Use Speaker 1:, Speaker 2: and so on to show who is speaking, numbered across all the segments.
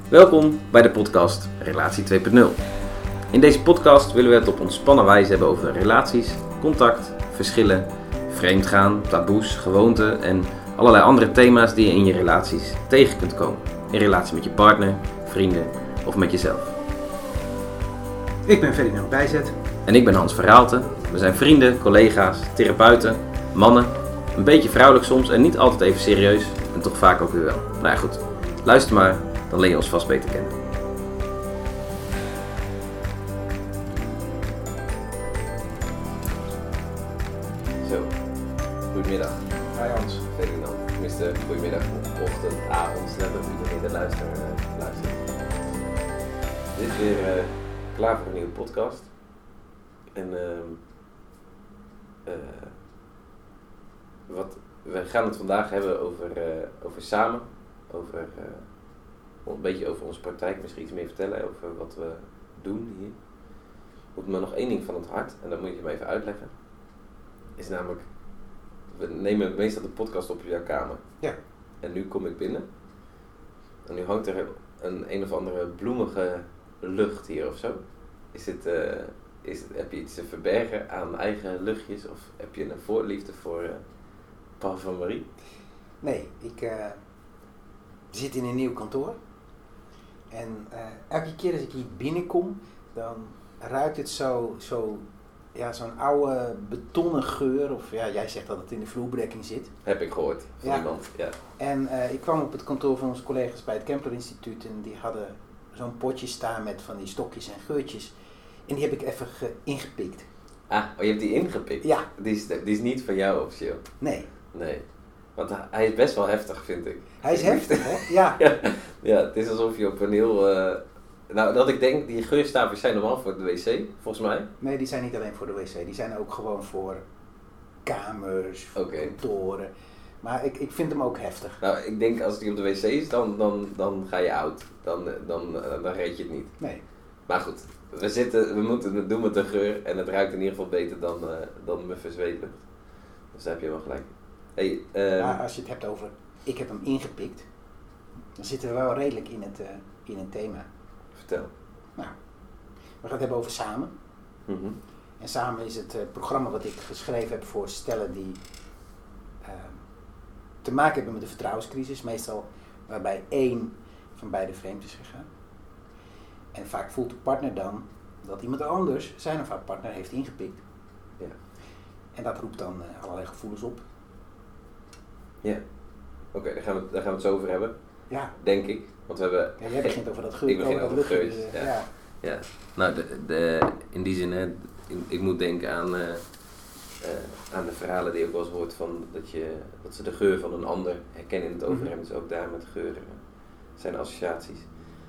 Speaker 1: Welkom bij de podcast Relatie 2.0. In deze podcast willen we het op ontspannen wijze hebben over relaties, contact, verschillen, vreemdgaan, taboes, gewoonten en allerlei andere thema's die je in je relaties tegen kunt komen. In relatie met je partner, vrienden of met jezelf.
Speaker 2: Ik ben Ferdinand Bijzet.
Speaker 1: En ik ben Hans Verhaalte. We zijn vrienden, collega's, therapeuten, mannen. Een beetje vrouwelijk soms en niet altijd even serieus. En toch vaak ook weer wel. Nou ja, goed. Luister maar, dan leer je ons vast beter kennen. Zo, goedemiddag.
Speaker 2: Hi Hans.
Speaker 1: Ferdinand. Tenminste, goedemiddag, ochtend, avond, net als iedereen de luistert. Dit is weer klaar voor een nieuwe podcast. En we gaan het vandaag hebben over samen, een beetje over onze praktijk, misschien iets meer vertellen over wat we doen hier. Moet me nog één ding van het hart, en dat moet je me even uitleggen. Is namelijk, we nemen meestal de podcast op in jouw kamer.
Speaker 2: Ja.
Speaker 1: En nu kom ik binnen. En nu hangt er een of andere bloemige lucht hier of zo. Heb je iets te verbergen aan eigen luchtjes? Of heb je een voorliefde voor parfumerie?
Speaker 2: Nee, ik zit in een nieuw kantoor. En elke keer als ik hier binnenkom, dan ruikt het zo'n oude betonnen geur. Of ja, jij zegt dat het in de vloerbedekking zit.
Speaker 1: Heb ik gehoord van iemand, ja.
Speaker 2: En ik kwam op het kantoor van onze collega's bij het Kempler Instituut. En die hadden zo'n potje staan met van die stokjes en geurtjes. En die heb ik even ingepikt.
Speaker 1: Ah, je hebt die ingepikt?
Speaker 2: Ja. Die
Speaker 1: is niet van jou officieel?
Speaker 2: Nee.
Speaker 1: Nee. Want hij is best wel heftig, vind ik.
Speaker 2: Hij is heftig, hè? Ja.
Speaker 1: Ja, het is alsof je op een heel... dat ik denk, die geurstapels zijn normaal voor de wc, volgens mij.
Speaker 2: Nee, die zijn niet alleen voor de wc. Die zijn ook gewoon voor kamers, voor kantoren. Maar ik vind hem ook heftig.
Speaker 1: Nou, ik denk als die op de wc is, dan ga je oud. Dan red je het niet.
Speaker 2: Nee.
Speaker 1: Maar goed, we moeten het doen met de geur en het ruikt in ieder geval beter dan muffe zweetlucht. Dus daar heb je wel gelijk. Hey,
Speaker 2: maar als je het hebt over, ik heb hem ingepikt, dan zitten we wel redelijk in het thema.
Speaker 1: Vertel.
Speaker 2: Nou, we gaan het hebben over samen.
Speaker 1: Mm-hmm.
Speaker 2: En samen is het programma wat ik geschreven heb voor stellen die te maken hebben met de vertrouwenscrisis. Meestal waarbij één van beide vreemd is gegaan. En vaak voelt de partner dan dat iemand anders zijn of haar partner heeft ingepikt.
Speaker 1: Ja.
Speaker 2: En dat roept dan allerlei gevoelens op.
Speaker 1: Ja. Oké, daar gaan we het zo over hebben.
Speaker 2: Ja.
Speaker 1: Denk ik. Want we hebben...
Speaker 2: Ja, jij begint over dat geur.
Speaker 1: Ik begin over dat geurtjes,
Speaker 2: ja.
Speaker 1: Ja. Nou, in die zin, hè, ik moet denken aan de verhalen die je ook wel eens hoort van dat ze de geur van een ander herkennen in het overhemd. Dus ook daar met geuren zijn associaties.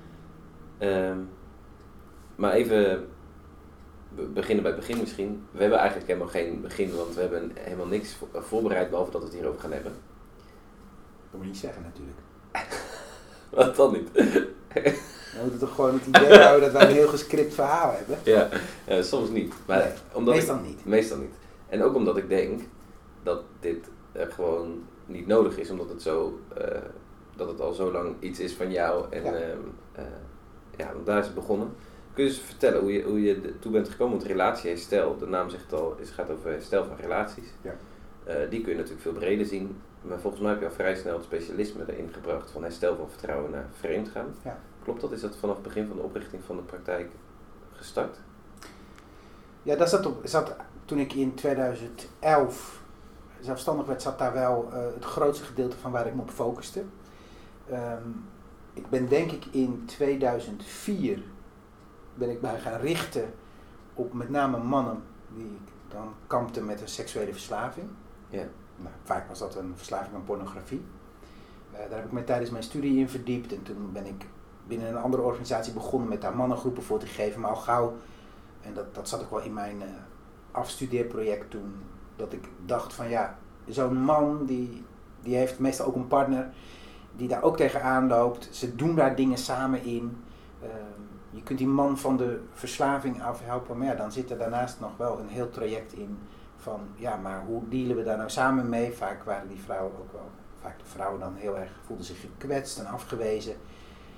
Speaker 1: Maar even beginnen bij het begin misschien. We hebben eigenlijk helemaal geen begin, want we hebben helemaal niks voorbereid behalve dat we het hierover gaan hebben.
Speaker 2: Dat moet je niet zeggen natuurlijk.
Speaker 1: Wat dan niet?
Speaker 2: We moeten toch gewoon het idee houden dat wij een heel gescript verhaal hebben?
Speaker 1: Ja, soms niet. Maar
Speaker 2: nee,
Speaker 1: meestal niet. En ook omdat ik denk dat dit gewoon niet nodig is, omdat dat het al zo lang iets is van jou. En want daar is het begonnen. Kun je eens vertellen hoe je toe bent gekomen? Want relatieherstel, de naam zegt al, gaat over herstel van relaties.
Speaker 2: Ja.
Speaker 1: Die kun je natuurlijk veel breder zien. Maar volgens mij heb je al vrij snel het specialisme erin gebracht van herstel van vertrouwen naar vreemdgaan.
Speaker 2: Ja.
Speaker 1: Klopt dat? Is dat vanaf het begin van de oprichting van de praktijk gestart?
Speaker 2: Ja, dat zat toen ik in 2011 zelfstandig werd, zat daar wel het grootste gedeelte van waar ik me op focuste. Ik ben denk ik in 2004 ben ik mij gaan richten op met name mannen die dan kampten met een seksuele verslaving.
Speaker 1: Ja.
Speaker 2: Nou, vaak was dat een verslaving aan pornografie. Daar heb ik me tijdens mijn studie in verdiept en toen ben ik binnen een andere organisatie begonnen met daar mannengroepen voor te geven, maar al gauw, en dat zat ook wel in mijn afstudeerproject toen, dat ik dacht van ja, zo'n man die heeft meestal ook een partner die daar ook tegenaan loopt. Ze doen daar dingen samen in. Je kunt die man van de verslaving afhelpen, maar ja, dan zit er daarnaast nog wel een heel traject in van ja, maar hoe dealen we daar nou samen mee? Vaak waren die vrouwen ook wel, vaak de vrouwen dan heel erg, voelden zich gekwetst en afgewezen.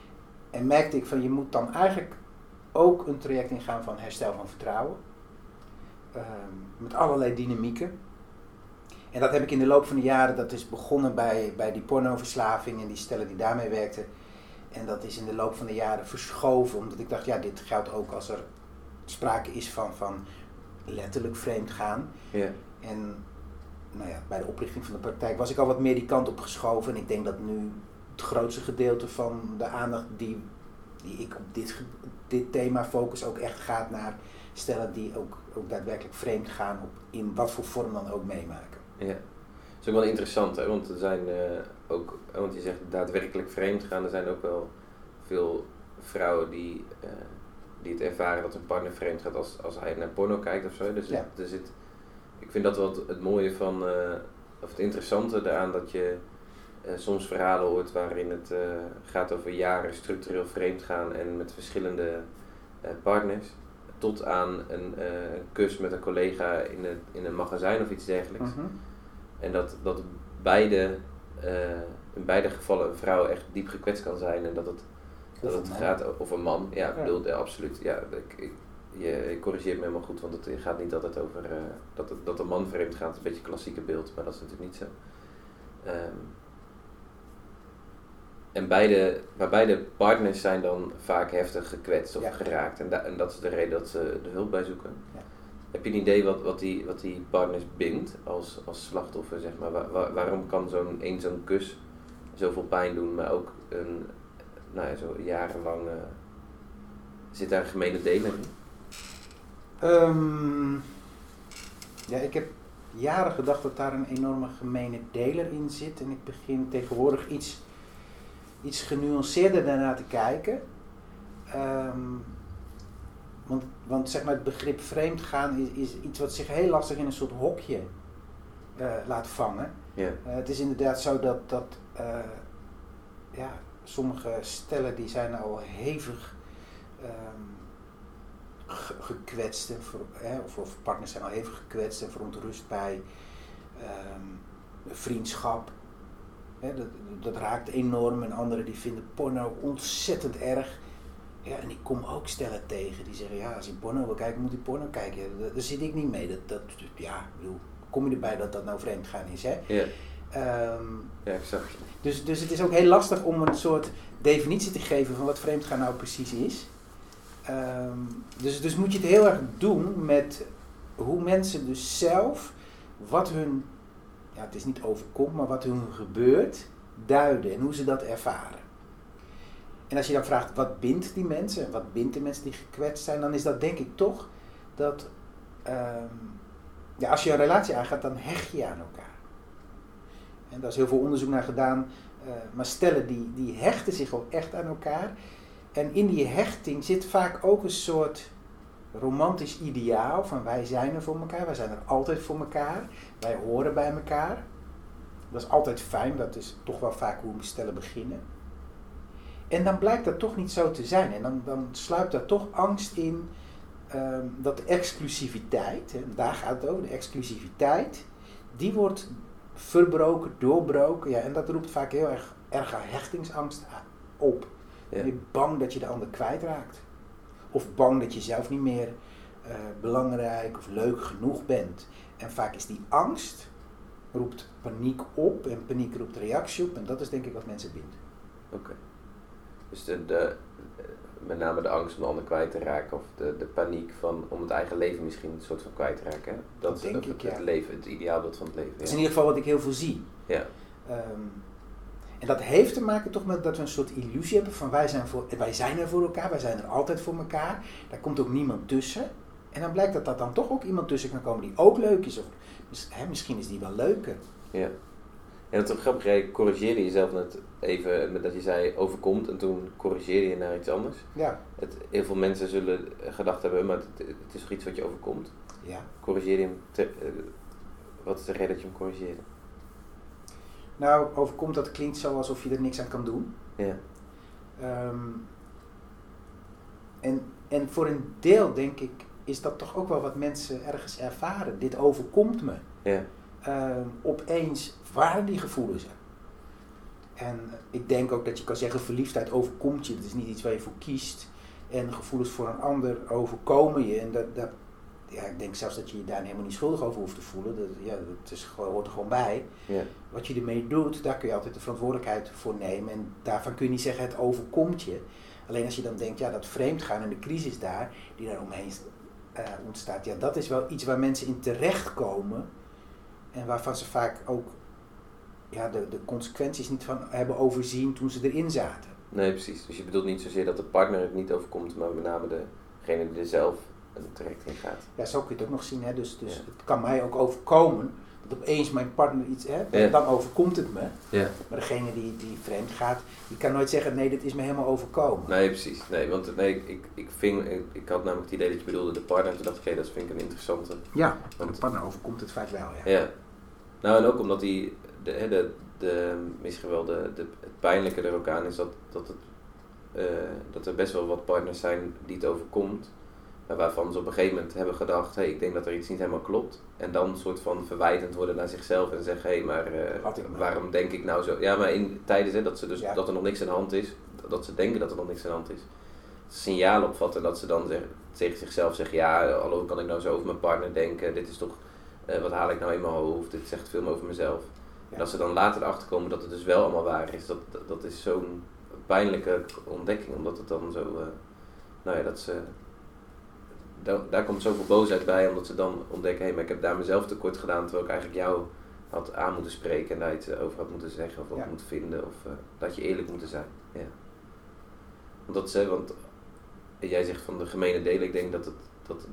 Speaker 2: En merkte ik van je moet dan eigenlijk ook een traject ingaan van herstel van vertrouwen. Met allerlei dynamieken. En dat heb ik in de loop van de jaren, dat is begonnen bij die pornoverslaving en die stellen die daarmee werkten. En dat is in de loop van de jaren verschoven, omdat ik dacht, ja, dit geldt ook als er sprake is van letterlijk vreemd gaan.
Speaker 1: Ja.
Speaker 2: En nou ja, bij de oprichting van de praktijk was ik al wat meer die kant op geschoven. En ik denk dat nu het grootste gedeelte van de aandacht die ik op dit thema focus ook echt gaat naar stellen die ook daadwerkelijk vreemd gaan in wat voor vorm dan ook meemaken.
Speaker 1: Ja, dat is ook wel interessant, hè? Want er zijn ook, want je zegt daadwerkelijk vreemd gaan, er zijn ook wel veel vrouwen die het ervaren dat hun partner vreemd gaat als hij naar porno kijkt of zo. Dus
Speaker 2: ja.
Speaker 1: Ik vind dat wel het mooie van, of het interessante daaraan dat je soms verhalen hoort waarin het gaat over jaren structureel vreemd gaan en met verschillende partners. Tot aan een kus met een collega in een magazijn of iets dergelijks.
Speaker 2: Mm-hmm.
Speaker 1: En dat in beide gevallen een vrouw echt diep gekwetst kan zijn. En dat het gaat, of een man, ja, bedoel, ja, absoluut. Ja, je corrigeert me helemaal goed, want het gaat niet altijd over dat een man vreemd gaat. Het is een beetje een klassieke beeld, maar dat is natuurlijk niet zo. En beide partners zijn dan vaak heftig gekwetst of geraakt. En dat is de reden dat ze de hulp bij zoeken. Ja. Heb je een idee wat die partners bindt als slachtoffer, zeg maar? Waarom kan zo'n kus zoveel pijn doen, maar ook zo jarenlang zit daar een gemene deler in?
Speaker 2: Ja, ik heb jaren gedacht dat daar een enorme gemene deler in zit. En ik begin tegenwoordig iets genuanceerder daarnaar te kijken. Want zeg maar het begrip vreemd gaan is iets wat zich heel lastig in een soort hokje laat vangen.
Speaker 1: Yeah.
Speaker 2: Het is inderdaad zo dat sommige stellen die zijn al hevig gekwetst of partners zijn al hevig gekwetst en verontrust bij vriendschap. Dat raakt enorm en anderen die vinden porno ontzettend erg. Ja, en ik kom ook stellen tegen die zeggen, ja, als je porno wil kijken, moet je porno kijken. Daar zit ik niet mee. Kom je erbij dat nou vreemd gaan is, hè?
Speaker 1: Ja. Ja, exact.
Speaker 2: Dus het is ook heel lastig om een soort definitie te geven van wat vreemdgaan nou precies is. Dus moet je het heel erg doen met hoe mensen dus zelf, wat hun, ja, het is niet overkomt, maar wat hun gebeurt, duiden en hoe ze dat ervaren. En als je dan vraagt, wat bindt die mensen, wat bindt de mensen die gekwetst zijn, dan is dat denk ik toch dat, als je een relatie aangaat, dan hecht je aan elkaar. En daar is heel veel onderzoek naar gedaan, maar stellen die hechten zich ook echt aan elkaar. En in die hechting zit vaak ook een soort romantisch ideaal van wij zijn er voor elkaar, wij zijn er altijd voor elkaar, wij horen bij elkaar. Dat is altijd fijn, dat is toch wel vaak hoe we stellen beginnen. En dan blijkt dat toch niet zo te zijn. En dan sluipt daar toch angst in dat de exclusiviteit, hè, daar gaat het over, de exclusiviteit, die wordt verbroken, doorbroken. Ja, en dat roept vaak heel erg hechtingsangst op. Ja. Ben je bang dat je de ander kwijtraakt? Of bang dat je zelf niet meer belangrijk of leuk genoeg bent? En vaak is die angst, roept paniek op en paniek roept reactie op. En dat is denk ik wat mensen bindt.
Speaker 1: Oké. Dus met name de angst om de ander kwijt te raken of de paniek om het eigen leven misschien een soort van kwijt te raken. Hè? Dat denk ik, het leven, het ideaalbeeld van het leven.
Speaker 2: Dat is in ieder geval wat ik heel veel zie.
Speaker 1: Ja.
Speaker 2: En dat heeft te maken toch met dat we een soort illusie hebben van wij zijn er voor elkaar, wij zijn er altijd voor elkaar. Daar komt ook niemand tussen. En dan blijkt dat dan toch ook iemand tussen kan komen die ook leuk is. Of misschien is die wel leuker.
Speaker 1: Ja. En het is ook grappig, jij corrigeerde jezelf net even met dat je zei overkomt en toen corrigeerde je naar iets anders.
Speaker 2: Ja.
Speaker 1: Heel veel mensen zullen gedacht hebben, maar het is toch iets wat je overkomt?
Speaker 2: Ja.
Speaker 1: Corrigeer je hem, wat is de reden dat je hem corrigeerde?
Speaker 2: Nou, overkomt dat klinkt zo alsof je er niks aan kan doen.
Speaker 1: Ja.
Speaker 2: En voor een deel denk ik, is dat toch ook wel wat mensen ergens ervaren. Dit overkomt me.
Speaker 1: Ja.
Speaker 2: Opeens waren die gevoelens er. En ik denk ook dat je kan zeggen, verliefdheid overkomt je. Dat is niet iets waar je voor kiest. En gevoelens voor een ander overkomen je. En ik denk zelfs dat je je daar helemaal niet schuldig over hoeft te voelen. Dat hoort er gewoon bij.
Speaker 1: Ja.
Speaker 2: Wat je ermee doet, daar kun je altijd de verantwoordelijkheid voor nemen. En daarvan kun je niet zeggen, het overkomt je. Alleen als je dan denkt, dat vreemdgaan en de crisis daar, die daar omheen ontstaat. Ja, dat is wel iets waar mensen in terechtkomen. En waarvan ze vaak ook de consequenties niet van hebben overzien toen ze erin zaten.
Speaker 1: Nee, precies. Dus je bedoelt niet zozeer dat de partner het niet overkomt, maar met name degene die er zelf terecht in gaat.
Speaker 2: Ja, zo kun je het ook nog zien. Hè? Dus het kan mij ook overkomen dat opeens mijn partner iets dan overkomt het me.
Speaker 1: Ja.
Speaker 2: Maar degene die vreemd gaat, die kan nooit zeggen, nee, dit is me helemaal overkomen.
Speaker 1: Nee, precies. Nee, want ik had namelijk het idee dat je bedoelde de partner. Toen dacht ik, dat vind ik een interessante.
Speaker 2: Ja, de partner overkomt het vaak wel.
Speaker 1: Ja. Nou, en ook omdat die misschien wel het pijnlijke er ook aan is dat er best wel wat partners zijn die het overkomt. Waarvan ze op een gegeven moment hebben gedacht, ik denk dat er iets niet helemaal klopt. En dan een soort van verwijtend worden naar zichzelf en zeggen, waarom denk ik nou zo? Ja, maar in tijden dat er nog niks aan de hand is, dat ze denken dat er nog niks aan de hand is. Signaal opvatten dat ze dan tegen zichzelf zeggen, hallo, kan ik nou zo over mijn partner denken? Dit is toch, wat haal ik nou in mijn hoofd? Dit zegt veel meer over mezelf. Ja. En als ze dan later erachter komen dat het dus wel allemaal waar is, dat is zo'n pijnlijke ontdekking, omdat het dan zo, dat ze... Daar komt zoveel boosheid bij, omdat ze dan ontdekken, maar ik heb daar mezelf tekort gedaan, terwijl ik eigenlijk jou had aan moeten spreken en daar iets over had moeten zeggen of wat moeten vinden, of dat je eerlijk moeten zijn. Ja. Want jij zegt van de gemene delen, ik denk ik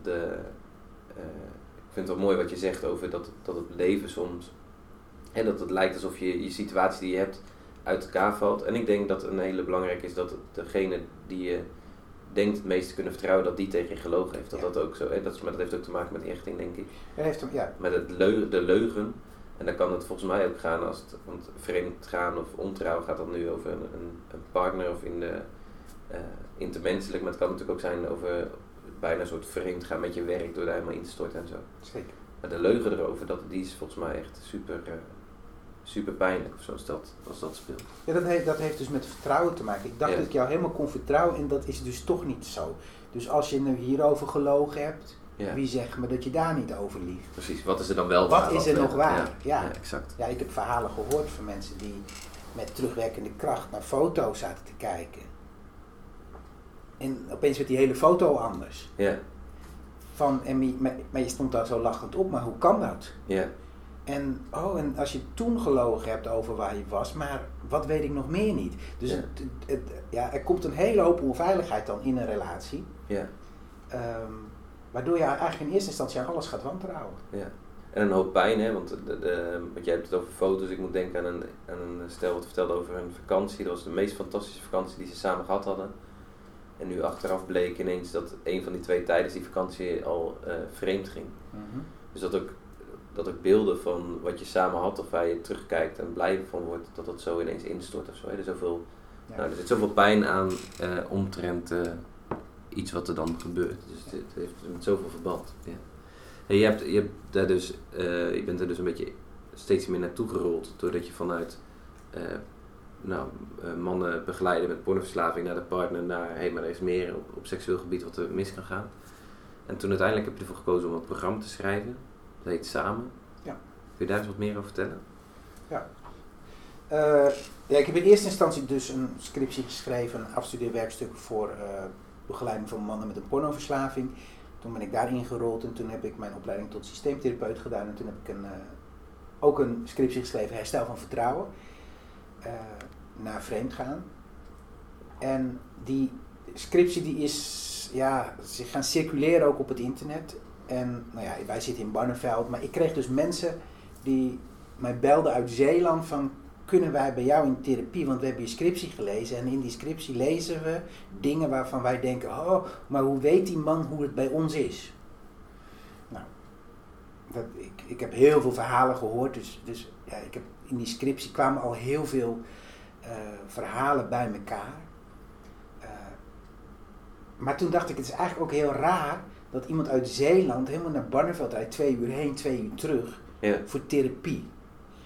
Speaker 1: vind het wel mooi wat je zegt over dat het leven soms, dat het lijkt alsof je situatie die je hebt uit elkaar valt. En ik denk dat een hele belangrijke is dat degene die je denkt het meest te kunnen vertrouwen, dat die tegen je gelogen heeft. Dat ook zo, maar dat heeft ook te maken met hechting, denk ik. Met de leugen. En dan kan het volgens mij ook gaan want vreemd gaan of ontrouw gaat dan nu over een partner of in de intermenselijk, maar het kan natuurlijk ook zijn over bijna een soort vreemd gaan met je werk door daar helemaal in te storten en zo.
Speaker 2: Zeker.
Speaker 1: Maar de leugen erover, die is volgens mij echt super pijnlijk of zo als dat speelt.
Speaker 2: Ja, dat heeft dus met vertrouwen te maken. Ik dacht dat ik jou helemaal kon vertrouwen en dat is dus toch niet zo. Dus als je nu hierover gelogen hebt, wie zegt me dat je daar niet over liegt?
Speaker 1: Precies, wat is er dan wel waar?
Speaker 2: Wat is er nog waar?
Speaker 1: Ja, exact.
Speaker 2: Ja, ik heb verhalen gehoord van mensen die met terugwerkende kracht naar foto's zaten te kijken. En opeens werd die hele foto anders.
Speaker 1: Ja.
Speaker 2: Maar je stond daar zo lachend op, maar hoe kan dat?
Speaker 1: Ja.
Speaker 2: En als je toen gelogen hebt over waar je was, maar wat weet ik nog meer niet. Dus er komt een hele hoop onveiligheid dan in een relatie.
Speaker 1: Ja.
Speaker 2: Waardoor je eigenlijk in eerste instantie aan alles gaat wantrouwen.
Speaker 1: Ja. En een hoop pijn, want jij hebt het over foto's. Ik moet denken aan een stel wat vertelde over een vakantie. Dat was de meest fantastische vakantie die ze samen gehad hadden. En nu achteraf bleek ineens dat een van die twee tijdens die vakantie al vreemd ging. Mm-hmm. Dus dat ook beelden van wat je samen had of waar je terugkijkt en blij van wordt, dat zo ineens instort of zo. Er zit zoveel pijn aan omtrent iets wat er dan gebeurt. Dus het heeft met zoveel verband. Ja. En je bent er dus een beetje steeds meer naartoe gerold, doordat je vanuit mannen begeleiden met pornoverslaving naar de partner, naar maar er is meer op seksueel gebied wat er mis kan gaan. En toen uiteindelijk heb je ervoor gekozen om een programma te schrijven. Dat heet Samen.
Speaker 2: Ja.
Speaker 1: Kun je daar eens wat meer over vertellen?
Speaker 2: Ja. Ik heb in eerste instantie dus een scriptie geschreven, een afstudeerwerkstuk voor begeleiding van mannen met een pornoverslaving. Toen ben ik daarin gerold en toen heb ik mijn opleiding tot systeemtherapeut gedaan. En toen heb ik ook een scriptie geschreven, Herstel van Vertrouwen, naar vreemdgaan. En die scriptie die is zich gaan circuleren ook op het internet. En wij zitten in Barneveld, maar ik kreeg dus mensen die mij belden uit Zeeland van, kunnen wij bij jou in therapie, want we hebben je scriptie gelezen en in die scriptie lezen we dingen waarvan wij denken, maar hoe weet die man hoe het bij ons is? Nou, ik heb heel veel verhalen gehoord, dus ik heb, in die scriptie kwamen al heel veel verhalen bij elkaar. Maar toen dacht ik, het is eigenlijk ook heel raar dat iemand uit Zeeland helemaal naar Barneveld rijdt, 2 uur heen, 2 uur terug, voor therapie.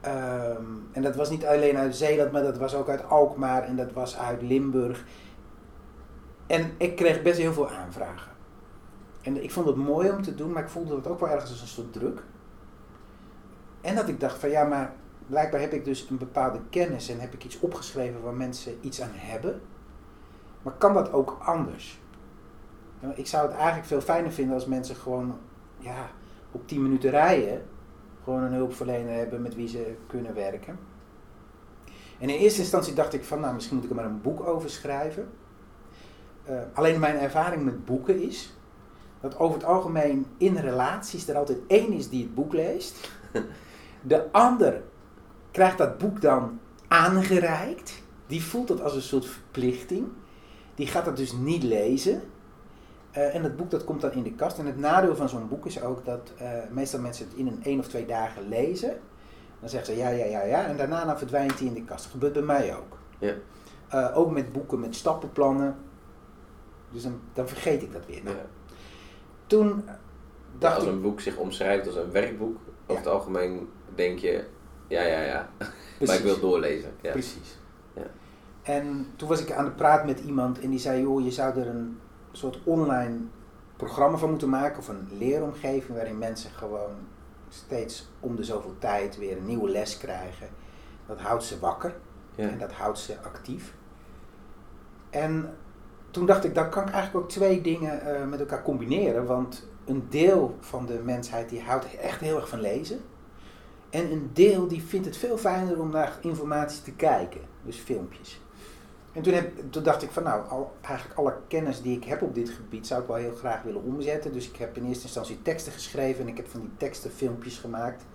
Speaker 2: En dat was niet alleen uit Zeeland, maar dat was ook uit Alkmaar en dat was uit Limburg. En ik kreeg best heel veel aanvragen. En ik vond het mooi om te doen, maar ik voelde het ook wel ergens als een soort druk. En dat ik dacht van ja, maar blijkbaar heb ik dus een bepaalde kennis en heb ik iets opgeschreven waar mensen iets aan hebben. Maar kan dat ook anders? Ik zou het eigenlijk veel fijner vinden als mensen gewoon op 10 minuten rijden gewoon een hulpverlener hebben met wie ze kunnen werken. En in eerste instantie dacht ik van nou, misschien moet ik er maar een boek over schrijven. Alleen mijn ervaring met boeken is dat over het algemeen in relaties er altijd één is die het boek leest. De ander krijgt dat boek dan aangereikt. Die voelt dat als een soort verplichting. Die gaat dat dus niet lezen. En dat boek dat komt dan in de kast. En het nadeel van zo'n boek is ook dat meestal mensen het in 1 of 2 dagen lezen. Dan zeggen ze ja. En daarna dan verdwijnt die in de kast. Dat gebeurt bij mij ook.
Speaker 1: Ja.
Speaker 2: Ook met boeken met stappenplannen. Dus dan vergeet ik dat weer. Nou,
Speaker 1: Ja.
Speaker 2: Toen dacht
Speaker 1: Als
Speaker 2: ik...
Speaker 1: een boek zich omschrijft als een werkboek, over het algemeen denk je, ja. Maar ik wil doorlezen. Ja.
Speaker 2: Precies.
Speaker 1: Ja.
Speaker 2: En toen was ik aan de praat met iemand en die zei, joh, je zou er een soort online programma van moeten maken of een leeromgeving waarin mensen gewoon steeds om de zoveel tijd weer een nieuwe les krijgen. Dat houdt ze wakker en dat houdt ze actief. En toen dacht ik, dan kan ik eigenlijk ook 2 dingen met elkaar combineren, want een deel van de mensheid die houdt echt heel erg van lezen. En een deel die vindt het veel fijner om naar informatie te kijken, dus filmpjes. En toen dacht ik van nou, eigenlijk alle kennis die ik heb op dit gebied zou ik wel heel graag willen omzetten. Dus ik heb in eerste instantie teksten geschreven en ik heb van die teksten filmpjes gemaakt.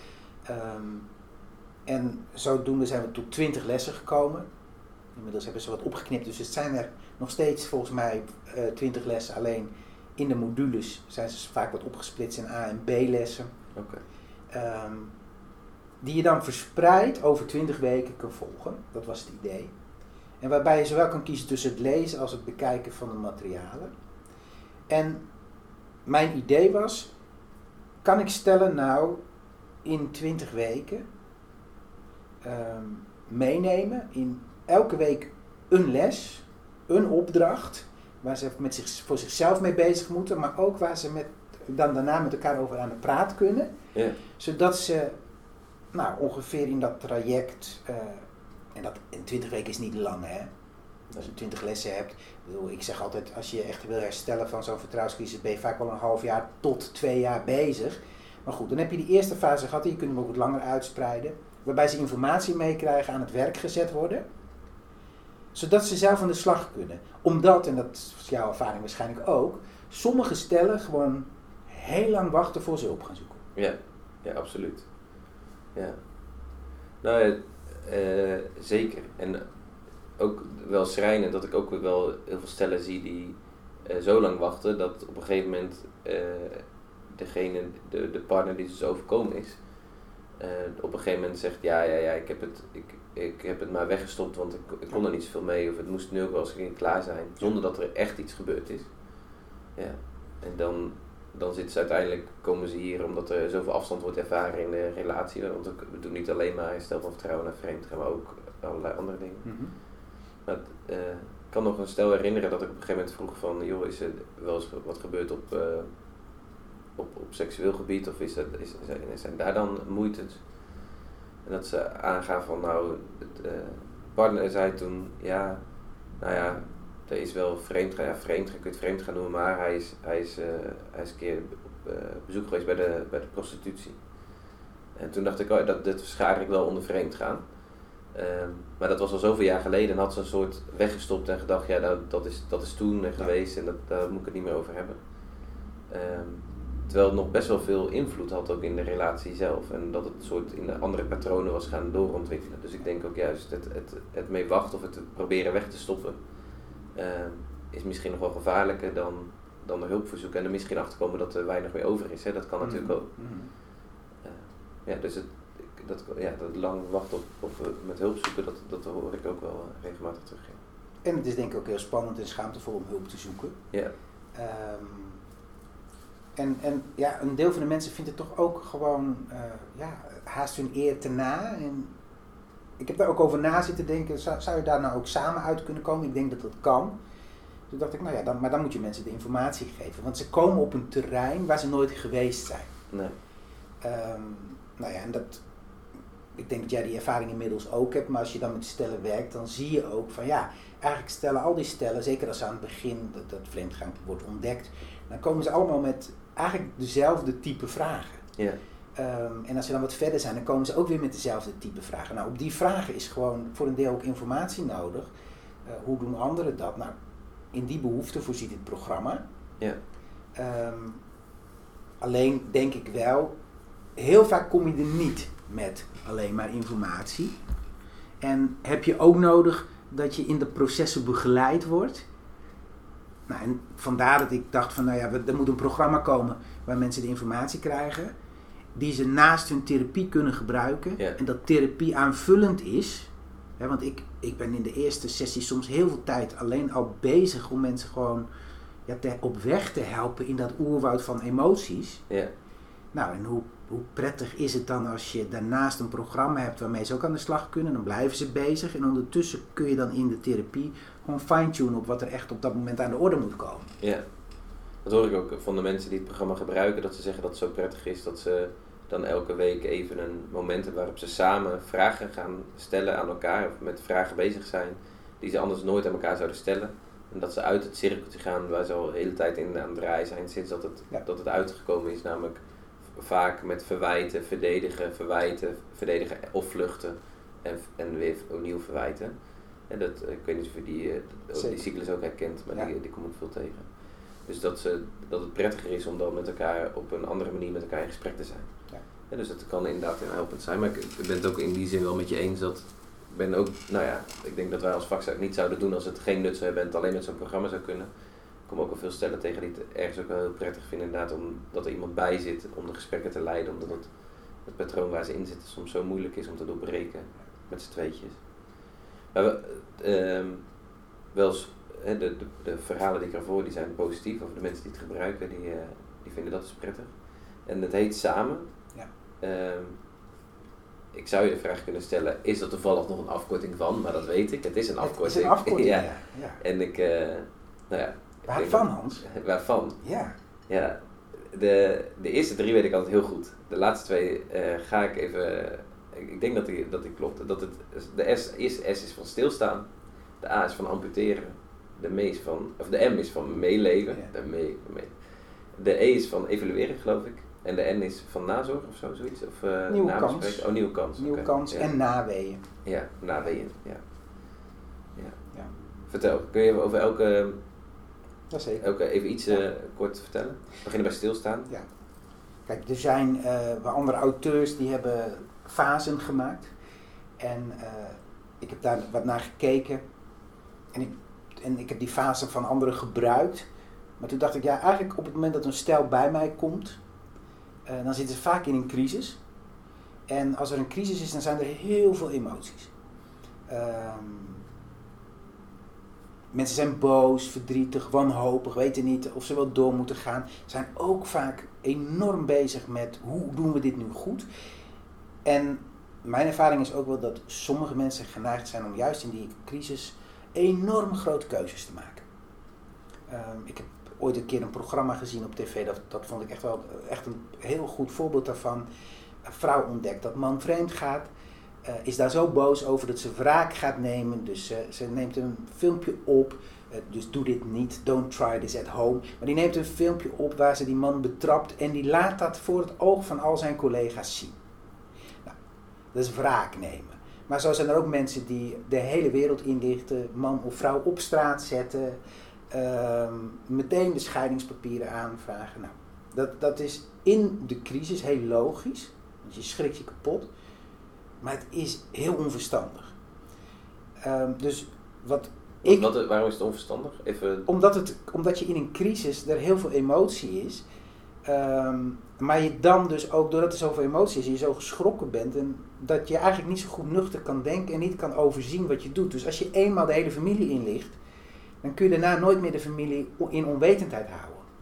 Speaker 2: En zodoende zijn we tot 20 lessen gekomen. Inmiddels hebben ze wat opgeknipt, dus het zijn er nog steeds volgens mij 20 lessen. Alleen in de modules zijn ze vaak wat opgesplitst in A- en B-lessen.
Speaker 1: Okay.
Speaker 2: Die je dan verspreid over 20 weken kan volgen. Dat was het idee. En waarbij je zowel kan kiezen tussen het lezen als het bekijken van de materialen. En mijn idee was, kan ik stellen nou in 20 weken meenemen in elke week een les, een opdracht, waar ze voor zichzelf mee bezig moeten, maar ook waar ze dan daarna met elkaar over aan de praat kunnen.
Speaker 1: Ja.
Speaker 2: Zodat ze ongeveer in dat traject, en dat in 20 weken is niet lang hè, als je 20 lessen hebt. Ik zeg altijd, als je echt wil herstellen van zo'n vertrouwenscrisis, ben je vaak wel een half jaar tot 2 jaar bezig. Maar goed, dan heb je die eerste fase gehad en je kunt hem ook wat langer uitspreiden. Waarbij ze informatie meekrijgen, aan het werk gezet worden. Zodat ze zelf aan de slag kunnen. Omdat, en dat is jouw ervaring waarschijnlijk ook, sommige stellen gewoon heel lang wachten voor ze hulp gaan zoeken.
Speaker 1: Ja, absoluut. Ja. Nou, zeker. En ook wel schrijnend dat ik ook wel heel veel stellen zie die zo lang wachten dat op een gegeven moment de partner die dus overkomen is, op een gegeven moment zegt ja, ik heb het maar weggestopt, want ik kon er niet zoveel mee, of het moest nu ook wel eens een keer klaar zijn, zonder dat er echt iets gebeurd is. Ja. En dan zitten ze uiteindelijk, komen ze hier omdat er zoveel afstand wordt ervaren in de relatie, want we doen niet alleen maar herstel van vertrouwen naar vreemd, maar ook allerlei andere dingen. Mm-hmm. Maar ik kan nog een stel herinneren dat ik op een gegeven moment vroeg van, joh, is er wel eens wat gebeurd op seksueel gebied, of zijn daar dan moeites? En dat ze aangaan van, de partner zei toen, er is wel vreemd gaan, kun je het vreemd gaan noemen, maar hij is een keer op bezoek geweest bij de prostitutie. En toen dacht ik, dit schaar ik wel onder vreemd gaan. Maar dat was al zoveel jaar geleden en had ze een soort weggestopt en gedacht, dat is toen geweest en daar moet ik het niet meer over hebben. Terwijl het nog best wel veel invloed had ook in de relatie zelf en dat het een soort in de andere patronen was gaan doorontwikkelen. Dus ik denk ook juist het mee wachten of het proberen weg te stoppen is misschien nog wel gevaarlijker dan de hulpverzoek en er misschien achter komen dat er weinig meer over is. Hè? Dat kan natuurlijk ook. Dus dat lang wachten op met hulp zoeken, dat hoor ik ook wel regelmatig terug. Ja.
Speaker 2: En het is denk ik ook heel spannend en schaamtevol om hulp te zoeken.
Speaker 1: Ja.
Speaker 2: En ja, een deel van de mensen vindt het toch ook gewoon haast hun eer te na. En ik heb daar ook over na zitten denken, zou je daar nou ook samen uit kunnen komen? Ik denk dat dat kan. Toen dacht ik, nou ja, maar dan moet je mensen de informatie geven. Want ze komen op een terrein waar ze nooit geweest zijn.
Speaker 1: Nee.
Speaker 2: Nou ja, en ik denk dat jij die ervaring inmiddels ook hebt. Maar als je dan met stellen werkt, dan zie je ook van ja, eigenlijk stellen al die stellen, zeker als ze aan het begin dat vreemdgaan wordt ontdekt, dan komen ze allemaal met eigenlijk dezelfde type vragen.
Speaker 1: Ja.
Speaker 2: En als ze dan wat verder zijn, dan komen ze ook weer met dezelfde type vragen. Nou, op die vragen is gewoon voor een deel ook informatie nodig. Hoe doen anderen dat? Nou, in die behoefte voorziet het programma.
Speaker 1: Ja.
Speaker 2: Alleen denk ik wel, heel vaak kom je er niet met alleen maar informatie. En heb je ook nodig dat je in de processen begeleid wordt. Nou, en vandaar dat ik dacht van, nou ja, er moet een programma komen waar mensen de informatie krijgen, die ze naast hun therapie kunnen gebruiken.
Speaker 1: Ja.
Speaker 2: En dat therapie aanvullend is. Hè, want ik ben in de eerste sessie soms heel veel tijd alleen al bezig om mensen gewoon op weg te helpen in dat oerwoud van emoties.
Speaker 1: Ja.
Speaker 2: Nou, en hoe prettig is het dan als je daarnaast een programma hebt waarmee ze ook aan de slag kunnen. Dan blijven ze bezig en ondertussen kun je dan in de therapie gewoon fine-tunen op wat er echt op dat moment aan de orde moet komen.
Speaker 1: Ja, dat hoor ik ook van de mensen die het programma gebruiken, dat ze zeggen dat het zo prettig is dat ze dan elke week even een moment hebben waarop ze samen vragen gaan stellen aan elkaar, of met vragen bezig zijn die ze anders nooit aan elkaar zouden stellen. En dat ze uit het cirkeltje gaan waar ze al de hele tijd in aan het draaien zijn sinds dat het uitgekomen is, namelijk vaak met verwijten, verdedigen of vluchten en weer opnieuw verwijten. En dat, ik weet niet of je die cyclus ook herkent, maar die kom ik veel tegen. Dus dat het prettiger is om dan met elkaar op een andere manier met elkaar in gesprek te zijn. Ja. Ja, dus dat kan inderdaad helpend zijn, maar ik ben het ook in die zin wel met je eens dat ik ben ook, ik denk dat wij als vakzaak niet zouden doen als het geen nut zou hebben en het alleen met zo'n programma zou kunnen. Ik kom ook al veel stellen tegen die het ergens ook wel heel prettig vinden inderdaad omdat er iemand bij zit om de gesprekken te leiden, omdat het patroon waar ze in zitten soms zo moeilijk is om te doorbreken met z'n tweetjes. Maar wel eens, de verhalen die ik ervoor die zijn positief over de mensen die het gebruiken, die vinden dat dus prettig. En het heet Samen.
Speaker 2: Ja.
Speaker 1: Ik zou je de vraag kunnen stellen, is dat toevallig nog een afkorting van? Maar dat weet ik, het is een afkorting.
Speaker 2: Het is een afkorting, ja.
Speaker 1: En ik,
Speaker 2: waarvan, Hans?
Speaker 1: Waarvan?
Speaker 2: Ja.
Speaker 1: Ja, de eerste 3 weet ik altijd heel goed. De laatste 2 ga ik even, ik denk dat die klopt. De S is van stilstaan, de A is van amputeren, de M is van meeleven,
Speaker 2: Ja.
Speaker 1: De E is van evalueren geloof ik. En de N is van nazorg of zoiets? Of
Speaker 2: nieuwe kans.
Speaker 1: Oh, nieuwe kans.
Speaker 2: Nieuwe
Speaker 1: Okay.
Speaker 2: kans
Speaker 1: Ja.
Speaker 2: en naweeën.
Speaker 1: Ja, naweeën. Ja.
Speaker 2: Ja.
Speaker 1: Vertel, kun je over elke
Speaker 2: Jazeker.
Speaker 1: even iets kort vertellen? We beginnen bij stilstaan.
Speaker 2: Ja. Kijk, er zijn andere auteurs die hebben fasen gemaakt. En ik heb daar wat naar gekeken. En ik heb die fasen van anderen gebruikt. Maar toen dacht ik, ja, eigenlijk op het moment dat een stel bij mij komt, dan zitten ze vaak in een crisis. En als er een crisis is, dan zijn er heel veel emoties. Mensen zijn boos, verdrietig, wanhopig, weten niet of ze wel door moeten gaan. Zijn ook vaak enorm bezig met hoe doen we dit nu goed. En mijn ervaring is ook wel dat sommige mensen geneigd zijn om juist in die crisis enorm grote keuzes te maken. Ik heb ooit een keer een programma gezien op tv, dat vond ik echt een heel goed voorbeeld daarvan. Een vrouw ontdekt dat man vreemd gaat, is daar zo boos over dat ze wraak gaat nemen. Dus ze neemt een filmpje op, dus doe dit niet, don't try this at home. Maar die neemt een filmpje op waar ze die man betrapt en die laat dat voor het oog van al zijn collega's zien. Nou, dat is wraak nemen. Maar zo zijn er ook mensen die de hele wereld inlichten, man of vrouw op straat zetten, meteen de scheidingspapieren aanvragen. Nou, dat is in de crisis heel logisch, want je schrikt je kapot, maar het is heel onverstandig. Dus
Speaker 1: waarom is het onverstandig?
Speaker 2: Omdat je in een crisis er heel veel emotie is, maar je dan dus ook, doordat er zoveel emotie is, je zo geschrokken bent en dat je eigenlijk niet zo goed nuchter kan denken en niet kan overzien wat je doet. Dus als je eenmaal de hele familie inlicht, dan kun je daarna nooit meer de familie in onwetendheid houden.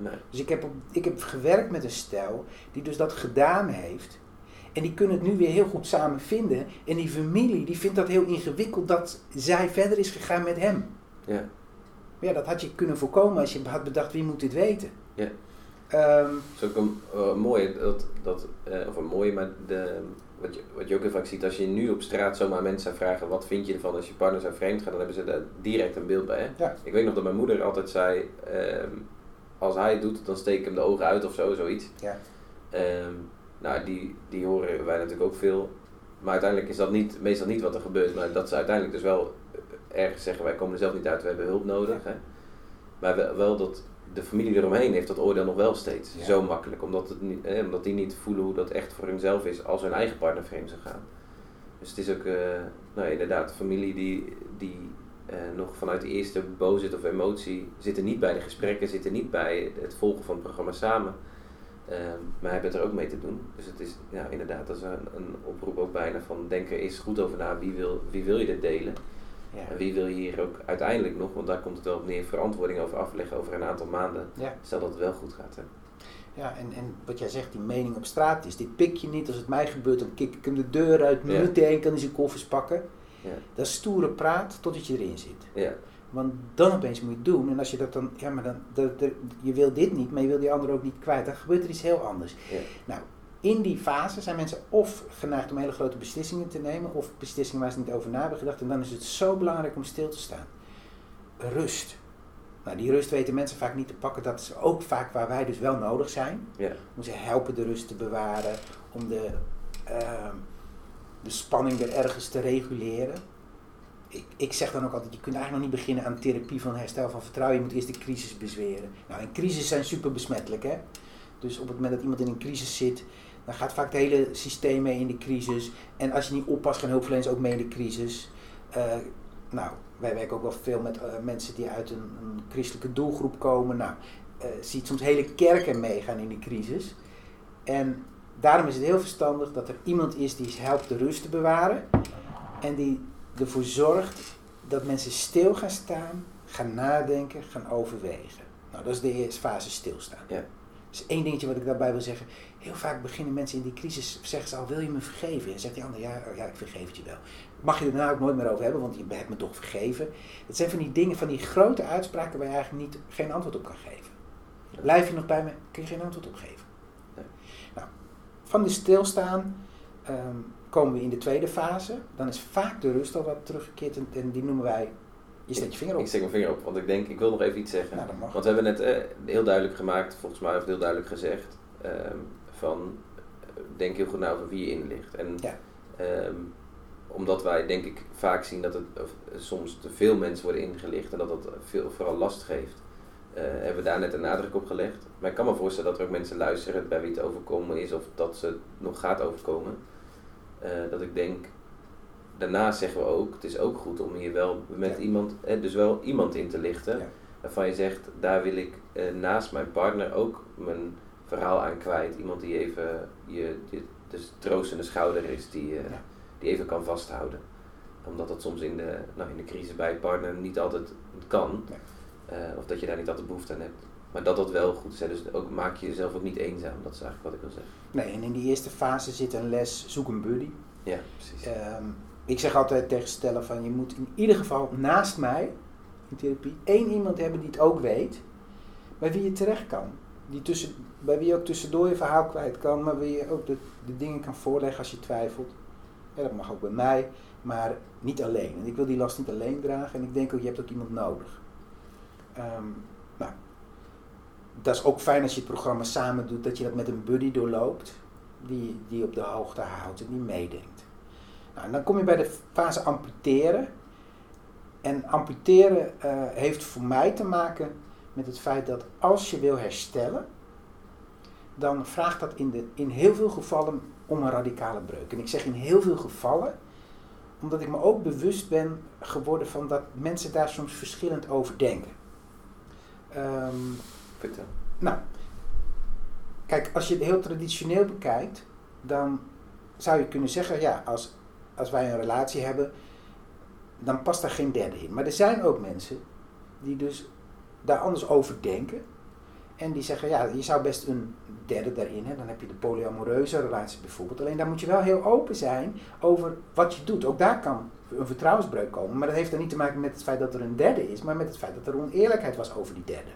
Speaker 1: Nee.
Speaker 2: Dus ik heb gewerkt met een stel die dus dat gedaan heeft. En die kunnen het nu weer heel goed samen vinden. En die familie die vindt dat heel ingewikkeld dat zij verder is gegaan met hem.
Speaker 1: Ja.
Speaker 2: Maar ja, dat had je kunnen voorkomen als je had bedacht wie moet dit weten.
Speaker 1: Ja. Het is ook een mooie, of een mooie, maar wat je ook heel vaak ziet, als je nu op straat zomaar mensen zou vragen, wat vind je ervan als je partner zou vreemd gaan, dan hebben ze daar direct een beeld bij. Hè?
Speaker 2: Ja.
Speaker 1: Ik weet nog dat mijn moeder altijd zei, als hij het doet, dan steek ik hem de ogen uit of zoiets.
Speaker 2: Ja.
Speaker 1: Nou, die horen wij natuurlijk ook veel. Maar uiteindelijk is dat meestal niet wat er gebeurt. Maar dat ze uiteindelijk dus wel ergens zeggen, wij komen er zelf niet uit, we hebben hulp nodig.
Speaker 2: Ja.
Speaker 1: Hè? Maar wel dat de familie eromheen heeft dat oordeel nog wel steeds.
Speaker 2: Ja.
Speaker 1: Zo makkelijk. Omdat die niet voelen hoe dat echt voor hunzelf is als hun eigen partner vreemd zou gaan. Dus het is ook inderdaad, familie die nog vanuit de eerste boosheid of emotie zitten niet bij de gesprekken, zitten niet bij het volgen van het programma samen. Maar hebben het er ook mee te doen. Dus het is inderdaad, dat is een oproep ook bijna van denk er eens goed over na, wie wil je dit delen?
Speaker 2: Ja.
Speaker 1: En wie wil je hier ook uiteindelijk nog, want daar komt het wel op neer, verantwoording over afleggen over een aantal maanden.
Speaker 2: Ja.
Speaker 1: Stel dat het wel goed gaat. Hè?
Speaker 2: Ja, en wat jij zegt, die mening op straat is, dit pik je niet. Als het mij gebeurt, dan kik ik hem de deur uit, meteen kan hij zijn koffers pakken.
Speaker 1: Ja.
Speaker 2: Dat is stoere praat totdat je erin zit.
Speaker 1: Ja.
Speaker 2: Want dan opeens moet je het doen. En als je dat dan, je wil dit niet, maar je wil die ander ook niet kwijt. Dan gebeurt er iets heel anders.
Speaker 1: Ja.
Speaker 2: Nou, in die fase zijn mensen of geneigd om hele grote beslissingen te nemen, of beslissingen waar ze niet over na hebben gedacht. En dan is het zo belangrijk om stil te staan. Rust. Nou, die rust weten mensen vaak niet te pakken. Dat is ook vaak waar wij dus wel nodig zijn.
Speaker 1: Ja.
Speaker 2: Om ze helpen de rust te bewaren. Om de spanning er ergens te reguleren. Ik zeg dan ook altijd, je kunt eigenlijk nog niet beginnen aan therapie van herstel van vertrouwen. Je moet eerst de crisis bezweren. Nou, en crises zijn super besmettelijk, hè. Dus op het moment dat iemand in een crisis zit, dan gaat vaak het hele systeem mee in de crisis. En als je niet oppast, gaan hulpverleners ook mee in de crisis. Wij werken ook wel veel met mensen die uit een christelijke doelgroep komen. Nou, ziet soms hele kerken meegaan in die crisis. En daarom is het heel verstandig dat er iemand is die helpt de rust te bewaren. En die ervoor zorgt dat mensen stil gaan staan, gaan nadenken, gaan overwegen. Nou, dat is de eerste fase, stilstaan.
Speaker 1: Ja.
Speaker 2: Dus één dingetje wat ik daarbij wil zeggen. Heel vaak beginnen mensen in die crisis, zeggen ze al, wil je me vergeven? En zegt die ander, ja, ik vergeef het je wel. Mag je er nou ook nooit meer over hebben, want je hebt me toch vergeven. Het zijn van die dingen, van die grote uitspraken waar je eigenlijk geen antwoord op kan geven.
Speaker 1: Ja.
Speaker 2: Blijf je nog bij me, kun je geen antwoord op geven.
Speaker 1: Nee.
Speaker 2: Nou, van de stilstaan komen we in de tweede fase. Dan is vaak de rust al wat teruggekeerd en die noemen wij, je steekt je vinger op.
Speaker 1: Ik steek mijn vinger op, want ik wil nog even iets zeggen.
Speaker 2: Nou, dat mag.
Speaker 1: Want we hebben net heel duidelijk gemaakt, volgens mij, of heel duidelijk gezegd, denk heel goed na over wie je inlicht. En
Speaker 2: Ja.
Speaker 1: Omdat wij denk ik vaak zien dat soms te veel mensen worden ingelicht en dat vooral last geeft, hebben we daar net een nadruk op gelegd. Maar ik kan me voorstellen dat er ook mensen luisteren bij wie het overkomen is of dat ze het nog gaat overkomen. Dat ik denk, daarnaast zeggen we ook, het is ook goed om hier wel met iemand in te lichten.
Speaker 2: Ja.
Speaker 1: Waarvan je zegt, daar wil ik naast mijn partner ook mijn verhaal aan kwijt. Iemand die even de troostende schouder is, die even kan vasthouden. Omdat dat soms in de crisis bij je partner niet altijd kan. Ja. Of dat je daar niet altijd behoefte aan hebt. Maar dat wel goed is. Hè. Dus ook, maak je jezelf ook niet eenzaam. Dat is eigenlijk wat ik wil zeggen.
Speaker 2: Nee, en in die eerste fase zit een les, zoek een buddy.
Speaker 1: Ja, precies.
Speaker 2: Ik zeg altijd tegen stellen van, je moet in ieder geval naast mij in therapie 1 iemand hebben die het ook weet. Bij wie je terecht kan. Bij wie je ook tussendoor je verhaal kwijt kan. Maar wie je ook de dingen kan voorleggen als je twijfelt. Ja, dat mag ook bij mij. Maar niet alleen. En ik wil die last niet alleen dragen. En ik denk ook, je hebt ook iemand nodig. Dat is ook fijn als je het programma samen doet. Dat je dat met een buddy doorloopt. Die op de hoogte houdt en die meedenkt. Nou, en dan kom je bij de fase amputeren. En amputeren heeft voor mij te maken met het feit dat als je wil herstellen, dan vraagt dat in heel veel gevallen om een radicale breuk. En ik zeg in heel veel gevallen, omdat ik me ook bewust ben geworden van dat mensen daar soms verschillend over denken.
Speaker 1: Vertel.
Speaker 2: Nou, kijk, als je het heel traditioneel bekijkt, dan zou je kunnen zeggen, ja, als wij een relatie hebben, dan past daar geen derde in. Maar er zijn ook mensen die dus daar anders over denken En die zeggen, ja, je zou best een derde daarin, hè? Dan heb je de polyamoreuze relatie bijvoorbeeld. Alleen daar moet je wel heel open zijn over wat je doet. Ook daar kan een vertrouwensbreuk komen. Maar dat heeft dan niet te maken met het feit dat er een derde is, maar met het feit dat er oneerlijkheid was over die derde.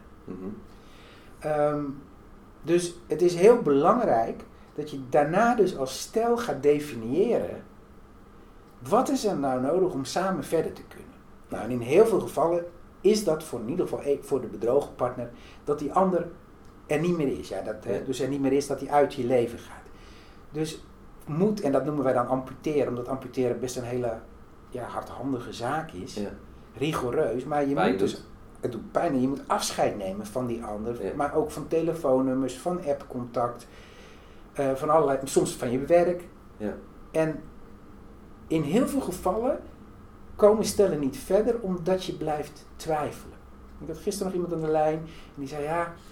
Speaker 2: Dus het is heel belangrijk dat je daarna dus als stel gaat definiëren, wat is er nou nodig om samen verder te kunnen? Nou, en in heel veel gevallen is dat in ieder geval voor de bedrogen partner, dat die ander er niet meer is. Ja, dus er niet meer is dat hij uit je leven gaat. Dus moet, en dat noemen wij dan amputeren, omdat amputeren best een hele hardhandige zaak is. Ja. Rigoureus, maar je moet dus, het doet pijn en je moet afscheid nemen van die ander. Ja. Maar ook van telefoonnummers, van appcontact, van allerlei, soms van je werk. Ja. En in heel veel gevallen komen stellen niet verder omdat je blijft twijfelen. Ik had gisteren nog iemand aan de lijn en die zei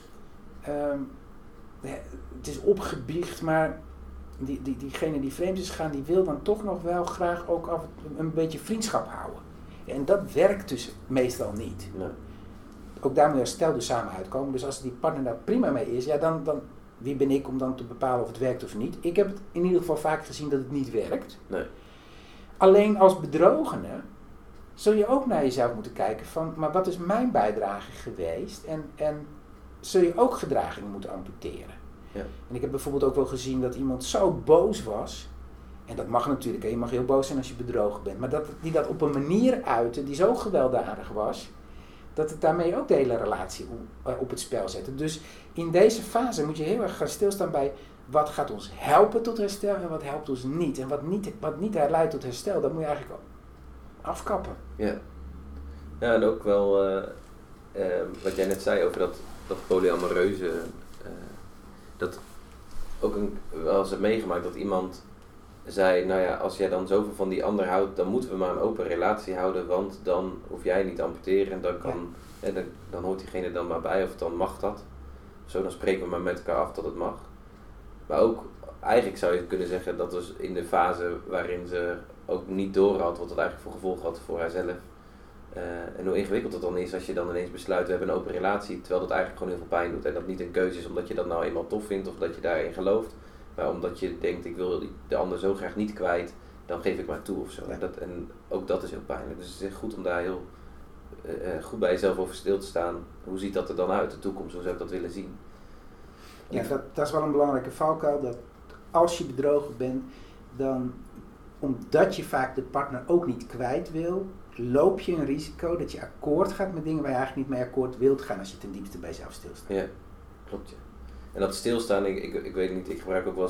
Speaker 2: het is opgebiecht, maar diegene die vreemd is gegaan, die wil dan toch nog wel graag ook een beetje vriendschap houden. En dat werkt dus meestal niet. Nee. Ook daar moet je stel dus samen uitkomen. Dus als die partner daar prima mee is, dan wie ben ik om dan te bepalen of het werkt of niet? Ik heb het in ieder geval vaak gezien dat het niet werkt. Nee. Alleen als bedrogene zul je ook naar jezelf moeten kijken van, maar wat is mijn bijdrage geweest? En zul je ook gedragingen moeten amputeren. Ja. En ik heb bijvoorbeeld ook wel gezien dat iemand zo boos was, en dat mag natuurlijk, je mag heel boos zijn als je bedrogen bent, maar die dat op een manier uitte die zo gewelddadig was, dat het daarmee ook de hele relatie op het spel zette. Dus in deze fase moet je heel erg gaan stilstaan bij wat gaat ons helpen tot herstel en wat helpt ons niet. En wat niet leidt tot herstel, dat moet je eigenlijk afkappen.
Speaker 1: Ja, en ook wel wat jij net zei over dat polyamoreuze, dat ook wel eens heb meegemaakt dat iemand zei, nou ja, als jij dan zoveel van die ander houdt, dan moeten we maar een open relatie houden, want dan hoef jij niet te amputeren en dan kan, dan hoort diegene dan maar bij of dan mag dat. Zo, dan spreken we maar met elkaar af dat het mag. Maar ook, eigenlijk zou je kunnen zeggen, dat was in de fase waarin ze ook niet door had wat het eigenlijk voor gevolg had voor haarzelf. En hoe ingewikkeld het dan is als je dan ineens besluit, we hebben een open relatie, terwijl dat eigenlijk gewoon heel veel pijn doet. En dat niet een keuze is omdat je dat nou eenmaal tof vindt of dat je daarin gelooft. Maar omdat je denkt, ik wil de ander zo graag niet kwijt, dan geef ik maar toe of zo. Ja. En ook dat is heel pijnlijk. Dus het is echt goed om daar heel goed bij jezelf over stil te staan. Hoe ziet dat er dan uit, de toekomst? Hoe zou ik dat willen zien?
Speaker 2: Ja, dat is wel een belangrijke valkuil. Dat als je bedrogen bent, dan omdat je vaak de partner ook niet kwijt wil, loop je een risico dat je akkoord gaat met dingen waar je eigenlijk niet mee akkoord wilt gaan als je ten diepste bij jezelf stilstaat.
Speaker 1: Ja, klopt. Ja. En dat stilstaan, ik weet niet, ik gebruik ook wel eens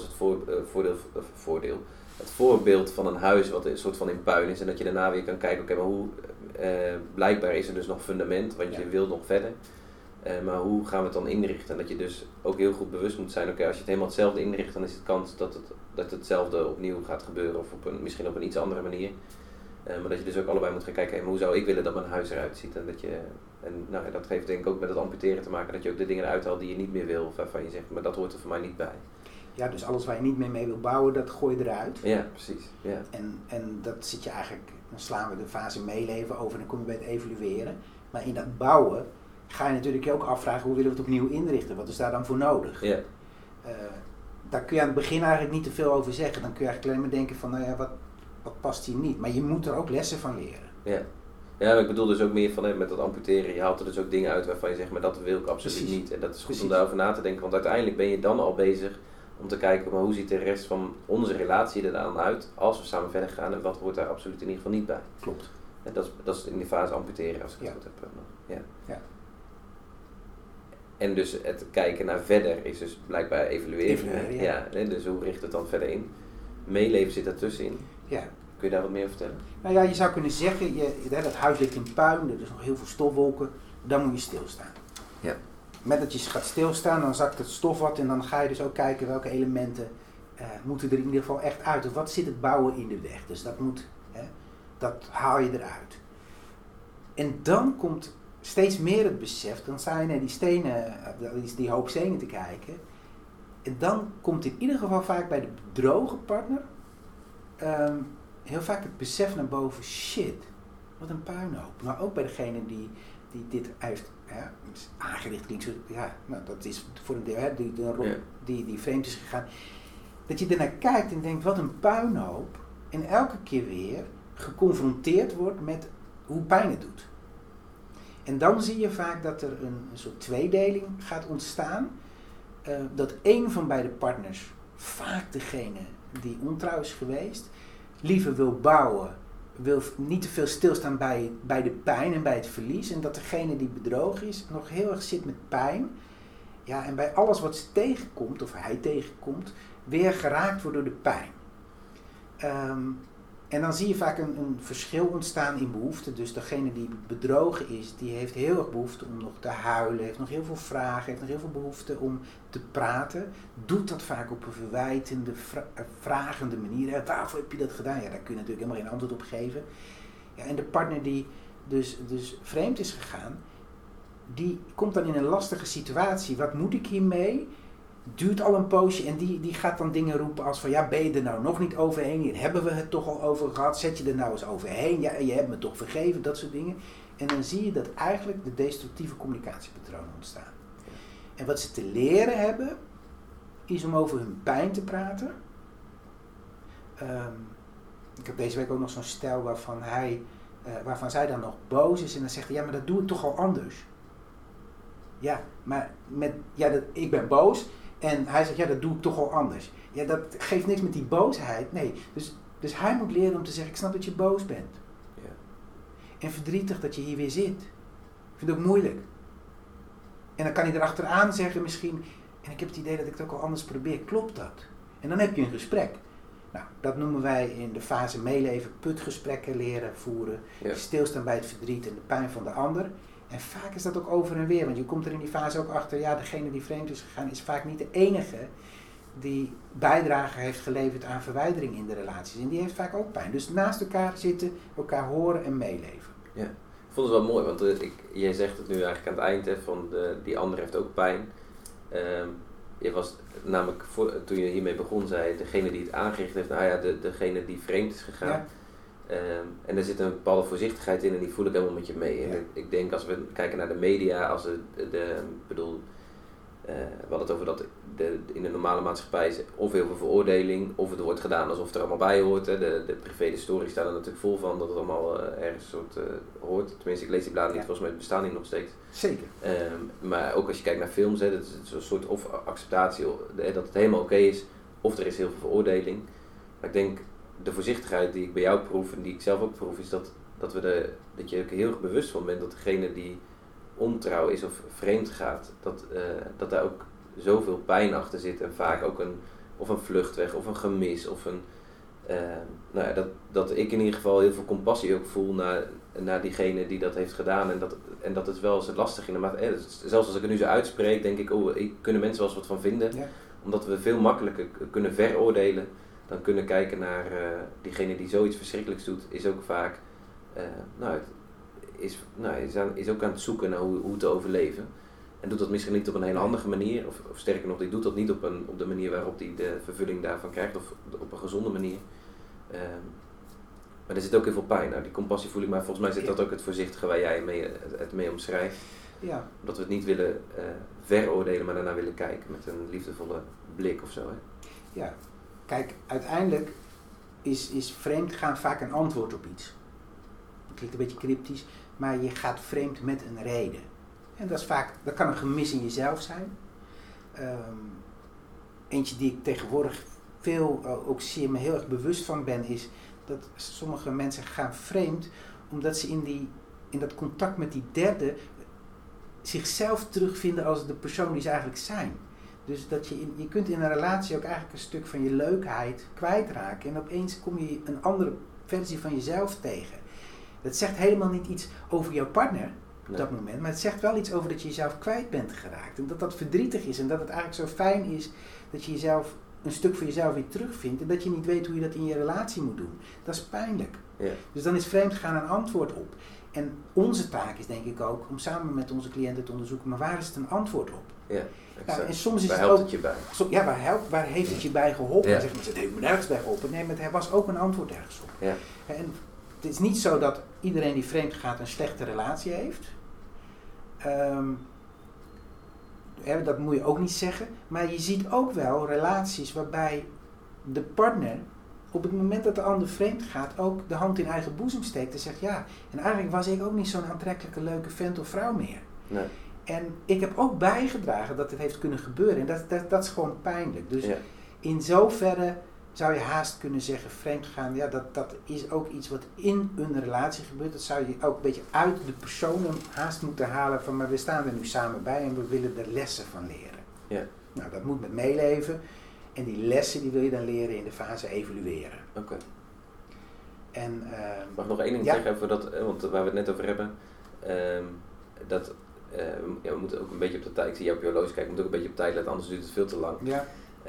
Speaker 1: het voorbeeld van een huis wat een soort van in puin is en dat je daarna weer kan kijken, oké, maar hoe blijkbaar is er dus nog fundament, want je wilt nog verder. Maar hoe gaan we het dan inrichten? En dat je dus ook heel goed bewust moet zijn, oké, als je het helemaal hetzelfde inricht, dan is het kans dat hetzelfde opnieuw gaat gebeuren of misschien op een iets andere manier. Maar dat je dus ook allebei moet gaan kijken, hoe zou ik willen dat mijn huis eruit ziet? En dat heeft denk ik ook met het amputeren te maken, dat je ook de dingen eruit haalt die je niet meer wil, of waarvan je zegt, maar dat hoort er voor mij niet bij.
Speaker 2: Ja, dus alles waar je niet meer mee wil bouwen, dat gooi je eruit.
Speaker 1: Ja, precies. Ja.
Speaker 2: En dat zit je eigenlijk, dan slaan we de fase meeleven over en dan kom je bij het evalueren. Maar in dat bouwen ga je natuurlijk ook afvragen, hoe willen we het opnieuw inrichten? Wat is daar dan voor nodig? Ja. Daar kun je aan het begin eigenlijk niet te veel over zeggen. Dan kun je eigenlijk alleen maar denken van, nou ja, wat past hier niet? Maar je moet er ook lessen van leren.
Speaker 1: Ja. Ja, ik bedoel dus ook meer van met dat amputeren. Je haalt er dus ook dingen uit waarvan je zegt, maar dat wil ik absoluut niet. En dat is goed om daarover na te denken, want uiteindelijk ben je dan al bezig om te kijken, maar hoe ziet de rest van onze relatie er dan uit als we samen verder gaan en wat hoort daar absoluut in ieder geval niet bij.
Speaker 2: Klopt.
Speaker 1: En dat is in die fase amputeren, als ik het goed heb. Ja. En dus het kijken naar verder is dus blijkbaar evalueren. Ja. Dus hoe richt het dan verder in? Meeleven zit daartussenin. Ja. Kun je daar wat meer over vertellen?
Speaker 2: Nou ja, je zou kunnen zeggen, dat huis ligt in puin, er is nog heel veel stofwolken, dan moet je stilstaan. Ja. Met dat je gaat stilstaan, dan zakt het stof wat en dan ga je dus ook kijken welke elementen moeten er in ieder geval echt uit. Of wat zit het bouwen in de weg? Dus dat haal je eruit. En dan komt steeds meer het besef, dan sta je naar die stenen, die hoop stenen te kijken. En dan komt in ieder geval vaak bij de bedrogen partner heel vaak het besef naar boven, shit, wat een puinhoop. Maar ook bij degene die die dit heeft aangericht, klinkt zo, dat is voor een deel, die vreemd is gegaan. Dat je ernaar kijkt en denkt, wat een puinhoop. En elke keer weer geconfronteerd wordt met hoe pijn het doet. En dan zie je vaak dat er een soort tweedeling gaat ontstaan. Dat één van beide partners, vaak degene die ontrouw is geweest, liever wil bouwen, wil niet te veel stilstaan bij de pijn en bij het verlies. En dat degene die bedrogen is nog heel erg zit met pijn. Ja, en bij alles wat ze tegenkomt, of hij tegenkomt, weer geraakt wordt door de pijn. En dan zie je vaak een verschil ontstaan in behoefte. Dus degene die bedrogen is, die heeft heel erg behoefte om nog te huilen, heeft nog heel veel vragen, heeft nog heel veel behoefte om te praten. Doet dat vaak op een verwijtende, vragende manier. Waarvoor heb je dat gedaan? Ja, daar kun je natuurlijk helemaal geen antwoord op geven. Ja, en de partner die dus vreemd is gegaan, die komt dan in een lastige situatie. Wat moet ik hiermee? Duurt al een poosje en die gaat dan dingen roepen als van, ja, ben je er nou nog niet overheen? Hier hebben we het toch al over gehad? Zet je er nou eens overheen? Ja, je hebt me toch vergeven? Dat soort dingen. En dan zie je dat eigenlijk de destructieve communicatiepatronen ontstaan. En wat ze te leren hebben, is om over hun pijn te praten. Ik heb deze week ook nog zo'n stel waarvan zij dan nog boos is en dan zegt hij, ja, maar dat doe ik toch al anders. Ja, maar ik ben boos. En hij zegt, ja, dat doe ik toch al anders. Ja, dat geeft niks met die boosheid. Nee, dus hij moet leren om te zeggen, ik snap dat je boos bent.
Speaker 1: Ja.
Speaker 2: En verdrietig dat je hier weer zit. Ik vind het ook moeilijk. En dan kan hij erachteraan zeggen misschien, en ik heb het idee dat ik het ook al anders probeer. Klopt dat? En dan heb je een gesprek. Nou, dat noemen wij in de fase meeleven putgesprekken leren voeren. Ja. Stilstaan bij het verdriet en de pijn van de ander. En vaak is dat ook over en weer, want je komt er in die fase ook achter, ja, degene die vreemd is gegaan is vaak niet de enige die bijdrage heeft geleverd aan verwijdering in de relaties. En die heeft vaak ook pijn. Dus naast elkaar zitten, elkaar horen en meeleven.
Speaker 1: Ja, ik vond het wel mooi, want jij zegt het nu eigenlijk aan het eind, hè, van die ander heeft ook pijn. Je was namelijk, toen je hiermee begon, zei degene die het aangericht heeft, nou ja, degene die vreemd is gegaan. Ja. En er zit een bepaalde voorzichtigheid in en die voel ik helemaal met je mee. Ja. En ik denk als we kijken naar de media, we hadden het over dat in de normale maatschappij is of heel veel veroordeling, of het wordt gedaan alsof het er allemaal bij hoort. Hè. De privé, de story staan er natuurlijk vol van dat het allemaal ergens soort hoort. Tenminste, ik lees die bladen niet, volgens mij bestaan die nog steeds.
Speaker 2: Zeker.
Speaker 1: Maar ook als je kijkt naar films, hè, dat is een soort of acceptatie, dat het helemaal oké is, of er is heel veel veroordeling. Maar ik denk, de voorzichtigheid die ik bij jou proef en die ik zelf ook proef, is dat je ook heel erg bewust van bent dat degene die ontrouw is of vreemd gaat, dat daar ook zoveel pijn achter zit en vaak ook een vluchtweg of een gemis of dat ik in ieder geval heel veel compassie ook voel naar diegene die dat heeft gedaan en dat is wel eens lastig in de maatschappij. Zelfs als ik het nu zo uitspreek, denk ik, kunnen mensen wel eens wat van vinden, ja. Omdat we veel makkelijker kunnen veroordelen dan kunnen kijken naar diegene die zoiets verschrikkelijks doet, is ook vaak is ook aan het zoeken naar hoe te overleven. En doet dat misschien niet op een hele handige manier, of sterker nog, die doet dat niet op de manier waarop hij de vervulling daarvan krijgt, of op een gezonde manier. Maar er zit ook heel veel pijn. Nou, die compassie voel ik, maar volgens mij zit dat ook het voorzichtige waar jij het mee omschrijft.
Speaker 2: Ja.
Speaker 1: Dat we het niet willen veroordelen, maar daarna willen kijken met een liefdevolle blik of zo. Hè?
Speaker 2: Ja. Kijk, uiteindelijk is vreemd gaan vaak een antwoord op iets. Dat klinkt een beetje cryptisch, maar je gaat vreemd met een reden. En dat kan een gemis in jezelf zijn. Eentje die ik tegenwoordig ook zeer me heel erg bewust van ben, is dat sommige mensen gaan vreemd omdat ze in dat contact met die derde zichzelf terugvinden als de persoon die ze eigenlijk zijn. Dus dat je kunt in een relatie ook eigenlijk een stuk van je leukheid kwijtraken en opeens kom je een andere versie van jezelf tegen. Dat zegt helemaal niet iets over jouw partner op dat moment, maar het zegt wel iets over dat je jezelf kwijt bent geraakt. En dat verdrietig is en dat het eigenlijk zo fijn is dat je jezelf een stuk van jezelf weer terugvindt en dat je niet weet hoe je dat in je relatie moet doen. Dat is pijnlijk. Ja. Dus dan is vreemdgaan een antwoord op. En onze taak is denk ik ook om samen met onze cliënten te onderzoeken, maar waar is het een antwoord op?
Speaker 1: Ja,
Speaker 2: nou, en soms is
Speaker 1: waar
Speaker 2: het
Speaker 1: helpt
Speaker 2: ook,
Speaker 1: het je bij?
Speaker 2: Waar heeft het je bij geholpen?
Speaker 1: Ja.
Speaker 2: Dan zeggen mensen, het heeft me nergens bij geholpen. Nee, maar er was ook een antwoord ergens op.
Speaker 1: Ja.
Speaker 2: En het is niet zo dat iedereen die vreemd gaat een slechte relatie heeft. Dat moet je ook niet zeggen. Maar je ziet ook wel relaties waarbij de partner op het moment dat de ander vreemd gaat ook de hand in eigen boezem steekt en zegt ja, en eigenlijk was ik ook niet zo'n aantrekkelijke leuke vent of vrouw meer.
Speaker 1: Nee.
Speaker 2: En ik heb ook bijgedragen dat het heeft kunnen gebeuren en dat is gewoon pijnlijk. Dus in zoverre zou je haast kunnen zeggen vreemdgaan, ja, dat is ook iets wat in een relatie gebeurt. Dat zou je ook een beetje uit de personen haast moeten halen van maar we staan er nu samen bij en we willen er lessen van leren.
Speaker 1: Ja.
Speaker 2: Nou, dat moet met meeleven. En die lessen die wil je dan leren in de fase evalueren.
Speaker 1: Oké.
Speaker 2: En
Speaker 1: mag ik nog één ding zeggen over dat, want waar we het net over hebben, we moeten ook een beetje op de tijd, ik zie jou op je horloge kijken, we moeten ook een beetje op tijd letten, anders duurt het veel te lang.
Speaker 2: Ja.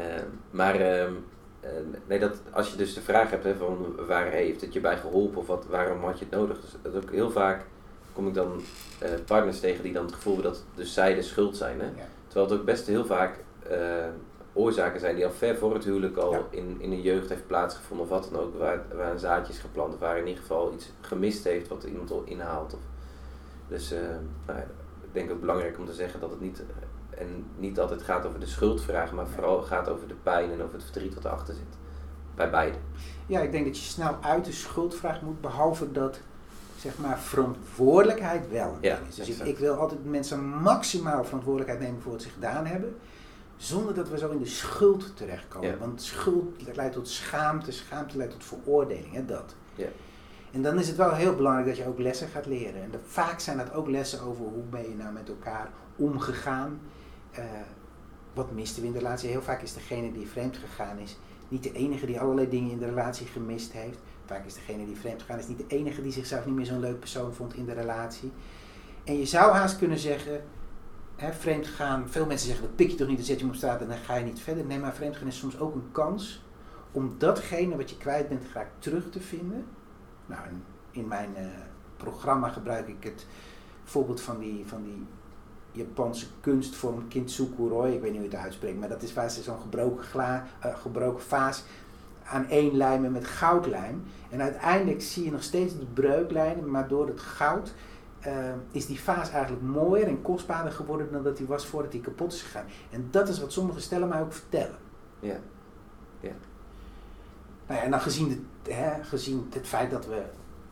Speaker 1: Nee, dat als je dus de vraag hebt van waar heeft het je bij geholpen of waarom had je het nodig, dus dat ook heel vaak kom ik dan partners tegen die dan het gevoel hebben dat dus zij de schuld zijn. Hè?
Speaker 2: Ja.
Speaker 1: Terwijl het ook best heel vaak oorzaken zijn die al ver voor het huwelijk al in de jeugd heeft plaatsgevonden of wat dan ook, waar een zaadje is geplant of waar in ieder geval iets gemist heeft wat iemand al inhaalt. Dus ik denk ook belangrijk om te zeggen dat het niet altijd gaat over de schuldvraag, maar vooral gaat over de pijn en over het verdriet wat erachter zit. Bij beide.
Speaker 2: Ja, ik denk dat je snel uit de schuldvraag moet, behalve dat zeg maar verantwoordelijkheid wel is. Dus ik wil altijd mensen maximaal verantwoordelijkheid nemen voor wat ze gedaan hebben, zonder dat we zo in de schuld terechtkomen. Ja. Want schuld leidt tot schaamte, schaamte leidt tot veroordeling. Hè, dat.
Speaker 1: Ja.
Speaker 2: En dan is het wel heel belangrijk dat je ook lessen gaat leren. En vaak zijn dat ook lessen over hoe ben je nou met elkaar omgegaan. Wat misten we in de relatie? Heel vaak is degene die vreemd gegaan is niet de enige die allerlei dingen in de relatie gemist heeft. Vaak is degene die vreemd gegaan is niet de enige die zichzelf niet meer zo'n leuk persoon vond in de relatie. En je zou haast kunnen zeggen, vreemd gaan, veel mensen zeggen dat pik je toch niet, dan zet je hem op straat en dan ga je niet verder. Nee, maar vreemd gaan is soms ook een kans om datgene wat je kwijt bent graag terug te vinden. Nou, in mijn programma gebruik ik het voorbeeld van die Japanse kunstvorm kintsukuroi. Ik weet niet hoe je het uitspreekt, maar dat is waar ze zo'n gebroken vaas aan één lijmen met goudlijm. En uiteindelijk zie je nog steeds de breuklijnen, maar door het goud is die vaas eigenlijk mooier en kostbaarder geworden dan dat hij was voordat hij kapot is gegaan. En dat is wat sommige stellen mij ook vertellen.
Speaker 1: Ja. Ja.
Speaker 2: Nou ja, en dan gezien het feit dat we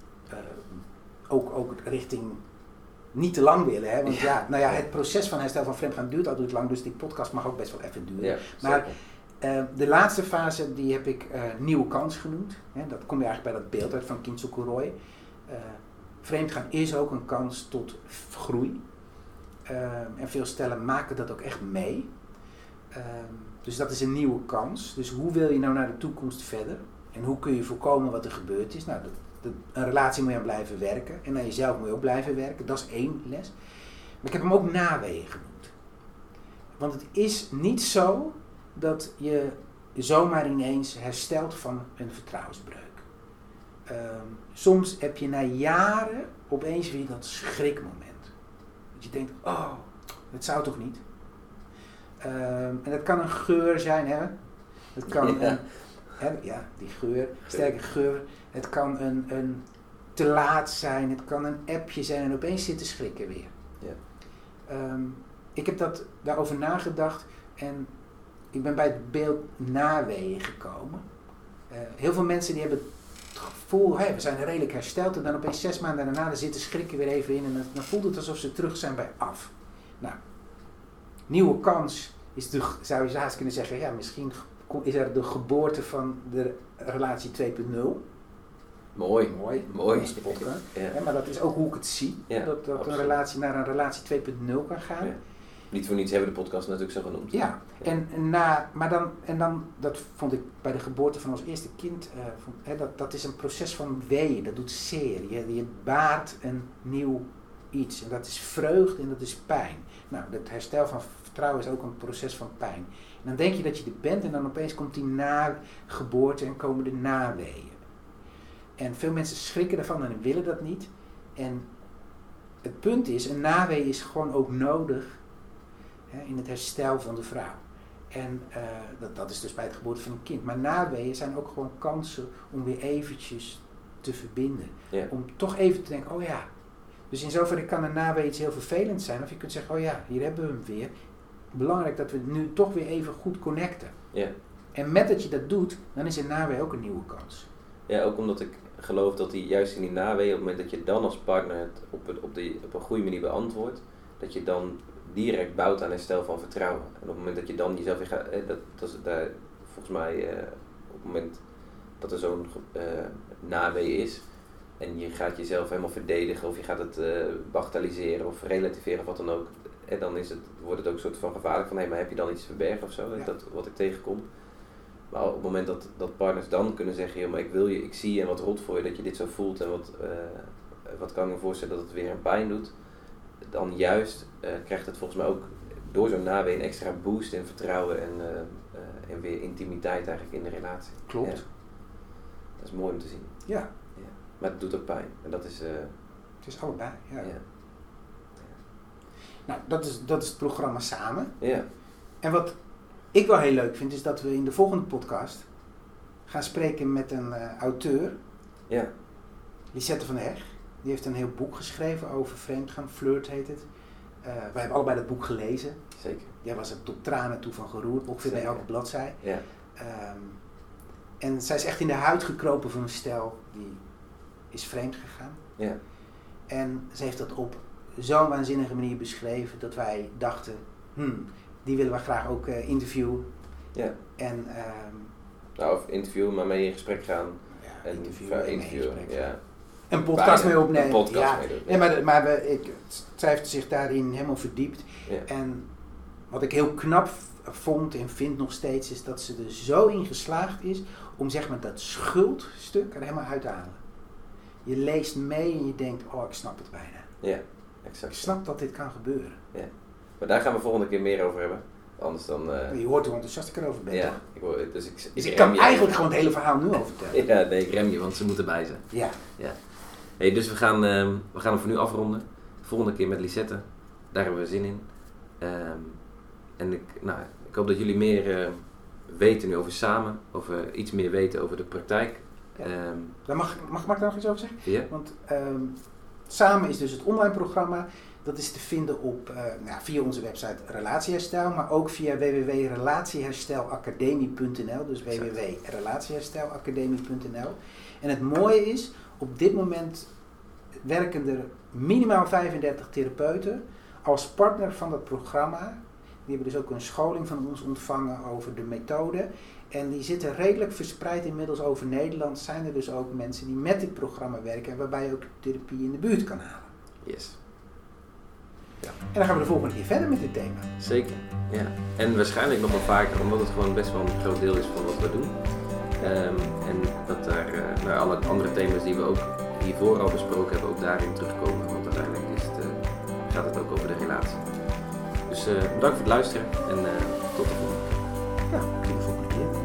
Speaker 2: ook richting niet te lang willen, hè? Want het proces van herstel van vreemdgaan duurt altijd lang, dus die podcast mag ook best wel even duren.
Speaker 1: Ja,
Speaker 2: maar de laatste fase, die heb ik nieuwe kans genoemd. Hè? Dat kom je eigenlijk bij dat beeld uit van kintsukuroi. Vreemdgaan is ook een kans tot groei. En veel stellen maken dat ook echt mee. Dus dat is een nieuwe kans. Dus hoe wil je nou naar de toekomst verder? En hoe kun je voorkomen wat er gebeurd is? Nou, een relatie moet je aan blijven werken. En aan jezelf moet je ook blijven werken. Dat is één les. Maar ik heb hem ook naweeën genoemd. Want het is niet zo dat je zomaar ineens herstelt van een vertrouwensbreuk. Soms heb je na jaren opeens weer dat schrikmoment. Dat je denkt, oh, dat zou toch niet? En dat kan een geur zijn, hè? Dat kan die geur, sterke geur. Het kan een te laat zijn, het kan een appje zijn en opeens zit de schrik er weer. Ja. Ik heb daarover nagedacht en ik ben bij het beeld naweeën gekomen. Heel veel mensen die hebben het gevoel, we zijn redelijk hersteld en dan opeens 6 maanden daarna zit de schrik er weer even in en dan voelt het alsof ze terug zijn bij af. Nou, nieuwe kans zou je haast kunnen zeggen, ja, misschien is er de geboorte van de relatie 2.0.
Speaker 1: Mooi.
Speaker 2: Ja, maar dat is ook hoe ik het zie. Ja, dat een relatie naar een relatie 2.0 kan gaan. Ja.
Speaker 1: Niet voor niets hebben we de podcast natuurlijk zo genoemd.
Speaker 2: Ja, en dan dat vond ik bij de geboorte van ons eerste kind, dat is een proces van weeën, dat doet zeer. Je baart een nieuw iets en dat is vreugde en dat is pijn. Nou, het herstel van vertrouwen is ook een proces van pijn. En dan denk je dat je er bent en dan opeens komt die nageboorte en komen de naweeën. En veel mensen schrikken ervan en willen dat niet. En het punt is, een nawee is gewoon ook nodig in het herstel van de vrouw. En dat is dus bij het geboorte van een kind. Maar naweeën zijn ook gewoon kansen om weer eventjes te verbinden. Ja. Om toch even te denken, oh ja. Dus in zoverre kan een nawee iets heel vervelends zijn. Of je kunt zeggen, oh ja, hier hebben we hem weer. Belangrijk dat we nu toch weer even goed connecten.
Speaker 1: Ja.
Speaker 2: En met dat je dat doet, dan is een nawee ook een nieuwe kans.
Speaker 1: Ja, ook omdat ik geloof dat die juist in die nawee, op het moment dat je dan als partner het op een goede manier beantwoordt, dat je dan direct bouwt aan herstel van vertrouwen. En op het moment dat je dan jezelf weer gaat, volgens mij op het moment dat er zo'n nawee is en je gaat jezelf helemaal verdedigen of je gaat het bagatelliseren of relativeren of wat dan ook, en dan wordt het ook een soort van gevaarlijk van, maar heb je dan iets te verbergen of zo,
Speaker 2: Ja.
Speaker 1: dat wat ik tegenkom. Maar op het moment dat partners dan kunnen zeggen, joh, maar ik zie je en wat rot voor je dat je dit zo voelt en wat kan ik me voorstellen dat het weer een pijn doet, dan juist krijgt het volgens mij ook door zo'n nawee een extra boost in vertrouwen en weer intimiteit eigenlijk in de relatie.
Speaker 2: Klopt.
Speaker 1: Ja. Dat is mooi om te zien.
Speaker 2: Ja.
Speaker 1: Ja. Maar het doet ook pijn. En dat is...
Speaker 2: Het is allebei, ja.
Speaker 1: ja.
Speaker 2: Nou, dat is het programma Samen.
Speaker 1: Ja.
Speaker 2: En wat ik wel heel leuk vind, is dat we in de volgende podcast gaan spreken met een auteur,
Speaker 1: Ja.
Speaker 2: Lisette van der Heg. Die heeft een heel boek geschreven over vreemdgaan, Flirt heet het. Wij hebben allebei dat boek gelezen.
Speaker 1: Zeker.
Speaker 2: Jij was er tot tranen toe van geroerd, ongeveer bij
Speaker 1: Zeker.
Speaker 2: elke bladzij.
Speaker 1: Ja.
Speaker 2: En zij is echt in de huid gekropen van een stel die is vreemd gegaan.
Speaker 1: Ja.
Speaker 2: En ze heeft dat op zo'n waanzinnige manier beschreven dat wij dachten, die willen we graag ook interviewen.
Speaker 1: Ja.
Speaker 2: En,
Speaker 1: Nou, of interviewen, maar mee in gesprek gaan.
Speaker 2: ja,
Speaker 1: En
Speaker 2: interviewen,
Speaker 1: ja.
Speaker 2: een podcast mee opnemen.
Speaker 1: Een podcast
Speaker 2: ja.
Speaker 1: mee doen.
Speaker 2: Nee, maar zij heeft zich daarin helemaal verdiept.
Speaker 1: Ja.
Speaker 2: En wat ik heel knap vond en vind nog steeds, is dat ze er zo in geslaagd is om zeg maar dat schuldstuk er helemaal uit te halen. Je leest mee en je denkt, oh, ik snap het bijna.
Speaker 1: Ja, exact.
Speaker 2: Ik snap dat dit kan gebeuren.
Speaker 1: Ja. Maar daar gaan we volgende keer meer over hebben. Anders dan...
Speaker 2: Je hoort hoe enthousiast ik erover ben,
Speaker 1: ja,
Speaker 2: toch?
Speaker 1: dus
Speaker 2: Dus ik
Speaker 1: rem
Speaker 2: kan
Speaker 1: je.
Speaker 2: eigenlijk gewoon het hele verhaal nu al vertellen.
Speaker 1: Ja, nee, ik rem je, want ze moeten bij zijn.
Speaker 2: Ja.
Speaker 1: Ja. Hey, dus we gaan hem voor nu afronden. Volgende keer met Lisette. Daar hebben we zin in. En ik hoop dat jullie meer weten nu over Samen. Over iets meer weten over de praktijk.
Speaker 2: Ja. Daar mag ik daar nog iets over zeggen?
Speaker 1: Ja?
Speaker 2: Want Samen is dus het online programma. Dat is te vinden op, via onze website Relatieherstel, maar ook via www.relatieherstelacademie.nl. Dus www.relatieherstelacademie.nl. En het mooie is, op dit moment werken er minimaal 35 therapeuten als partner van dat programma. Die hebben dus ook een scholing van ons ontvangen over de methode. En die zitten redelijk verspreid inmiddels over Nederland. Zijn er dus ook mensen die met dit programma werken en waarbij je ook therapie in de buurt kan halen.
Speaker 1: Yes. Ja.
Speaker 2: En dan gaan we de volgende keer verder met dit thema.
Speaker 1: Zeker, ja. En waarschijnlijk nog wel vaker, omdat het gewoon best wel een groot deel is van wat we doen. En dat daar alle andere thema's die we ook hiervoor al besproken hebben, ook daarin terugkomen. Want uiteindelijk gaat het ook over de relatie. Dus bedankt voor het luisteren en tot de volgende keer.
Speaker 2: Ja, tot de volgende keer.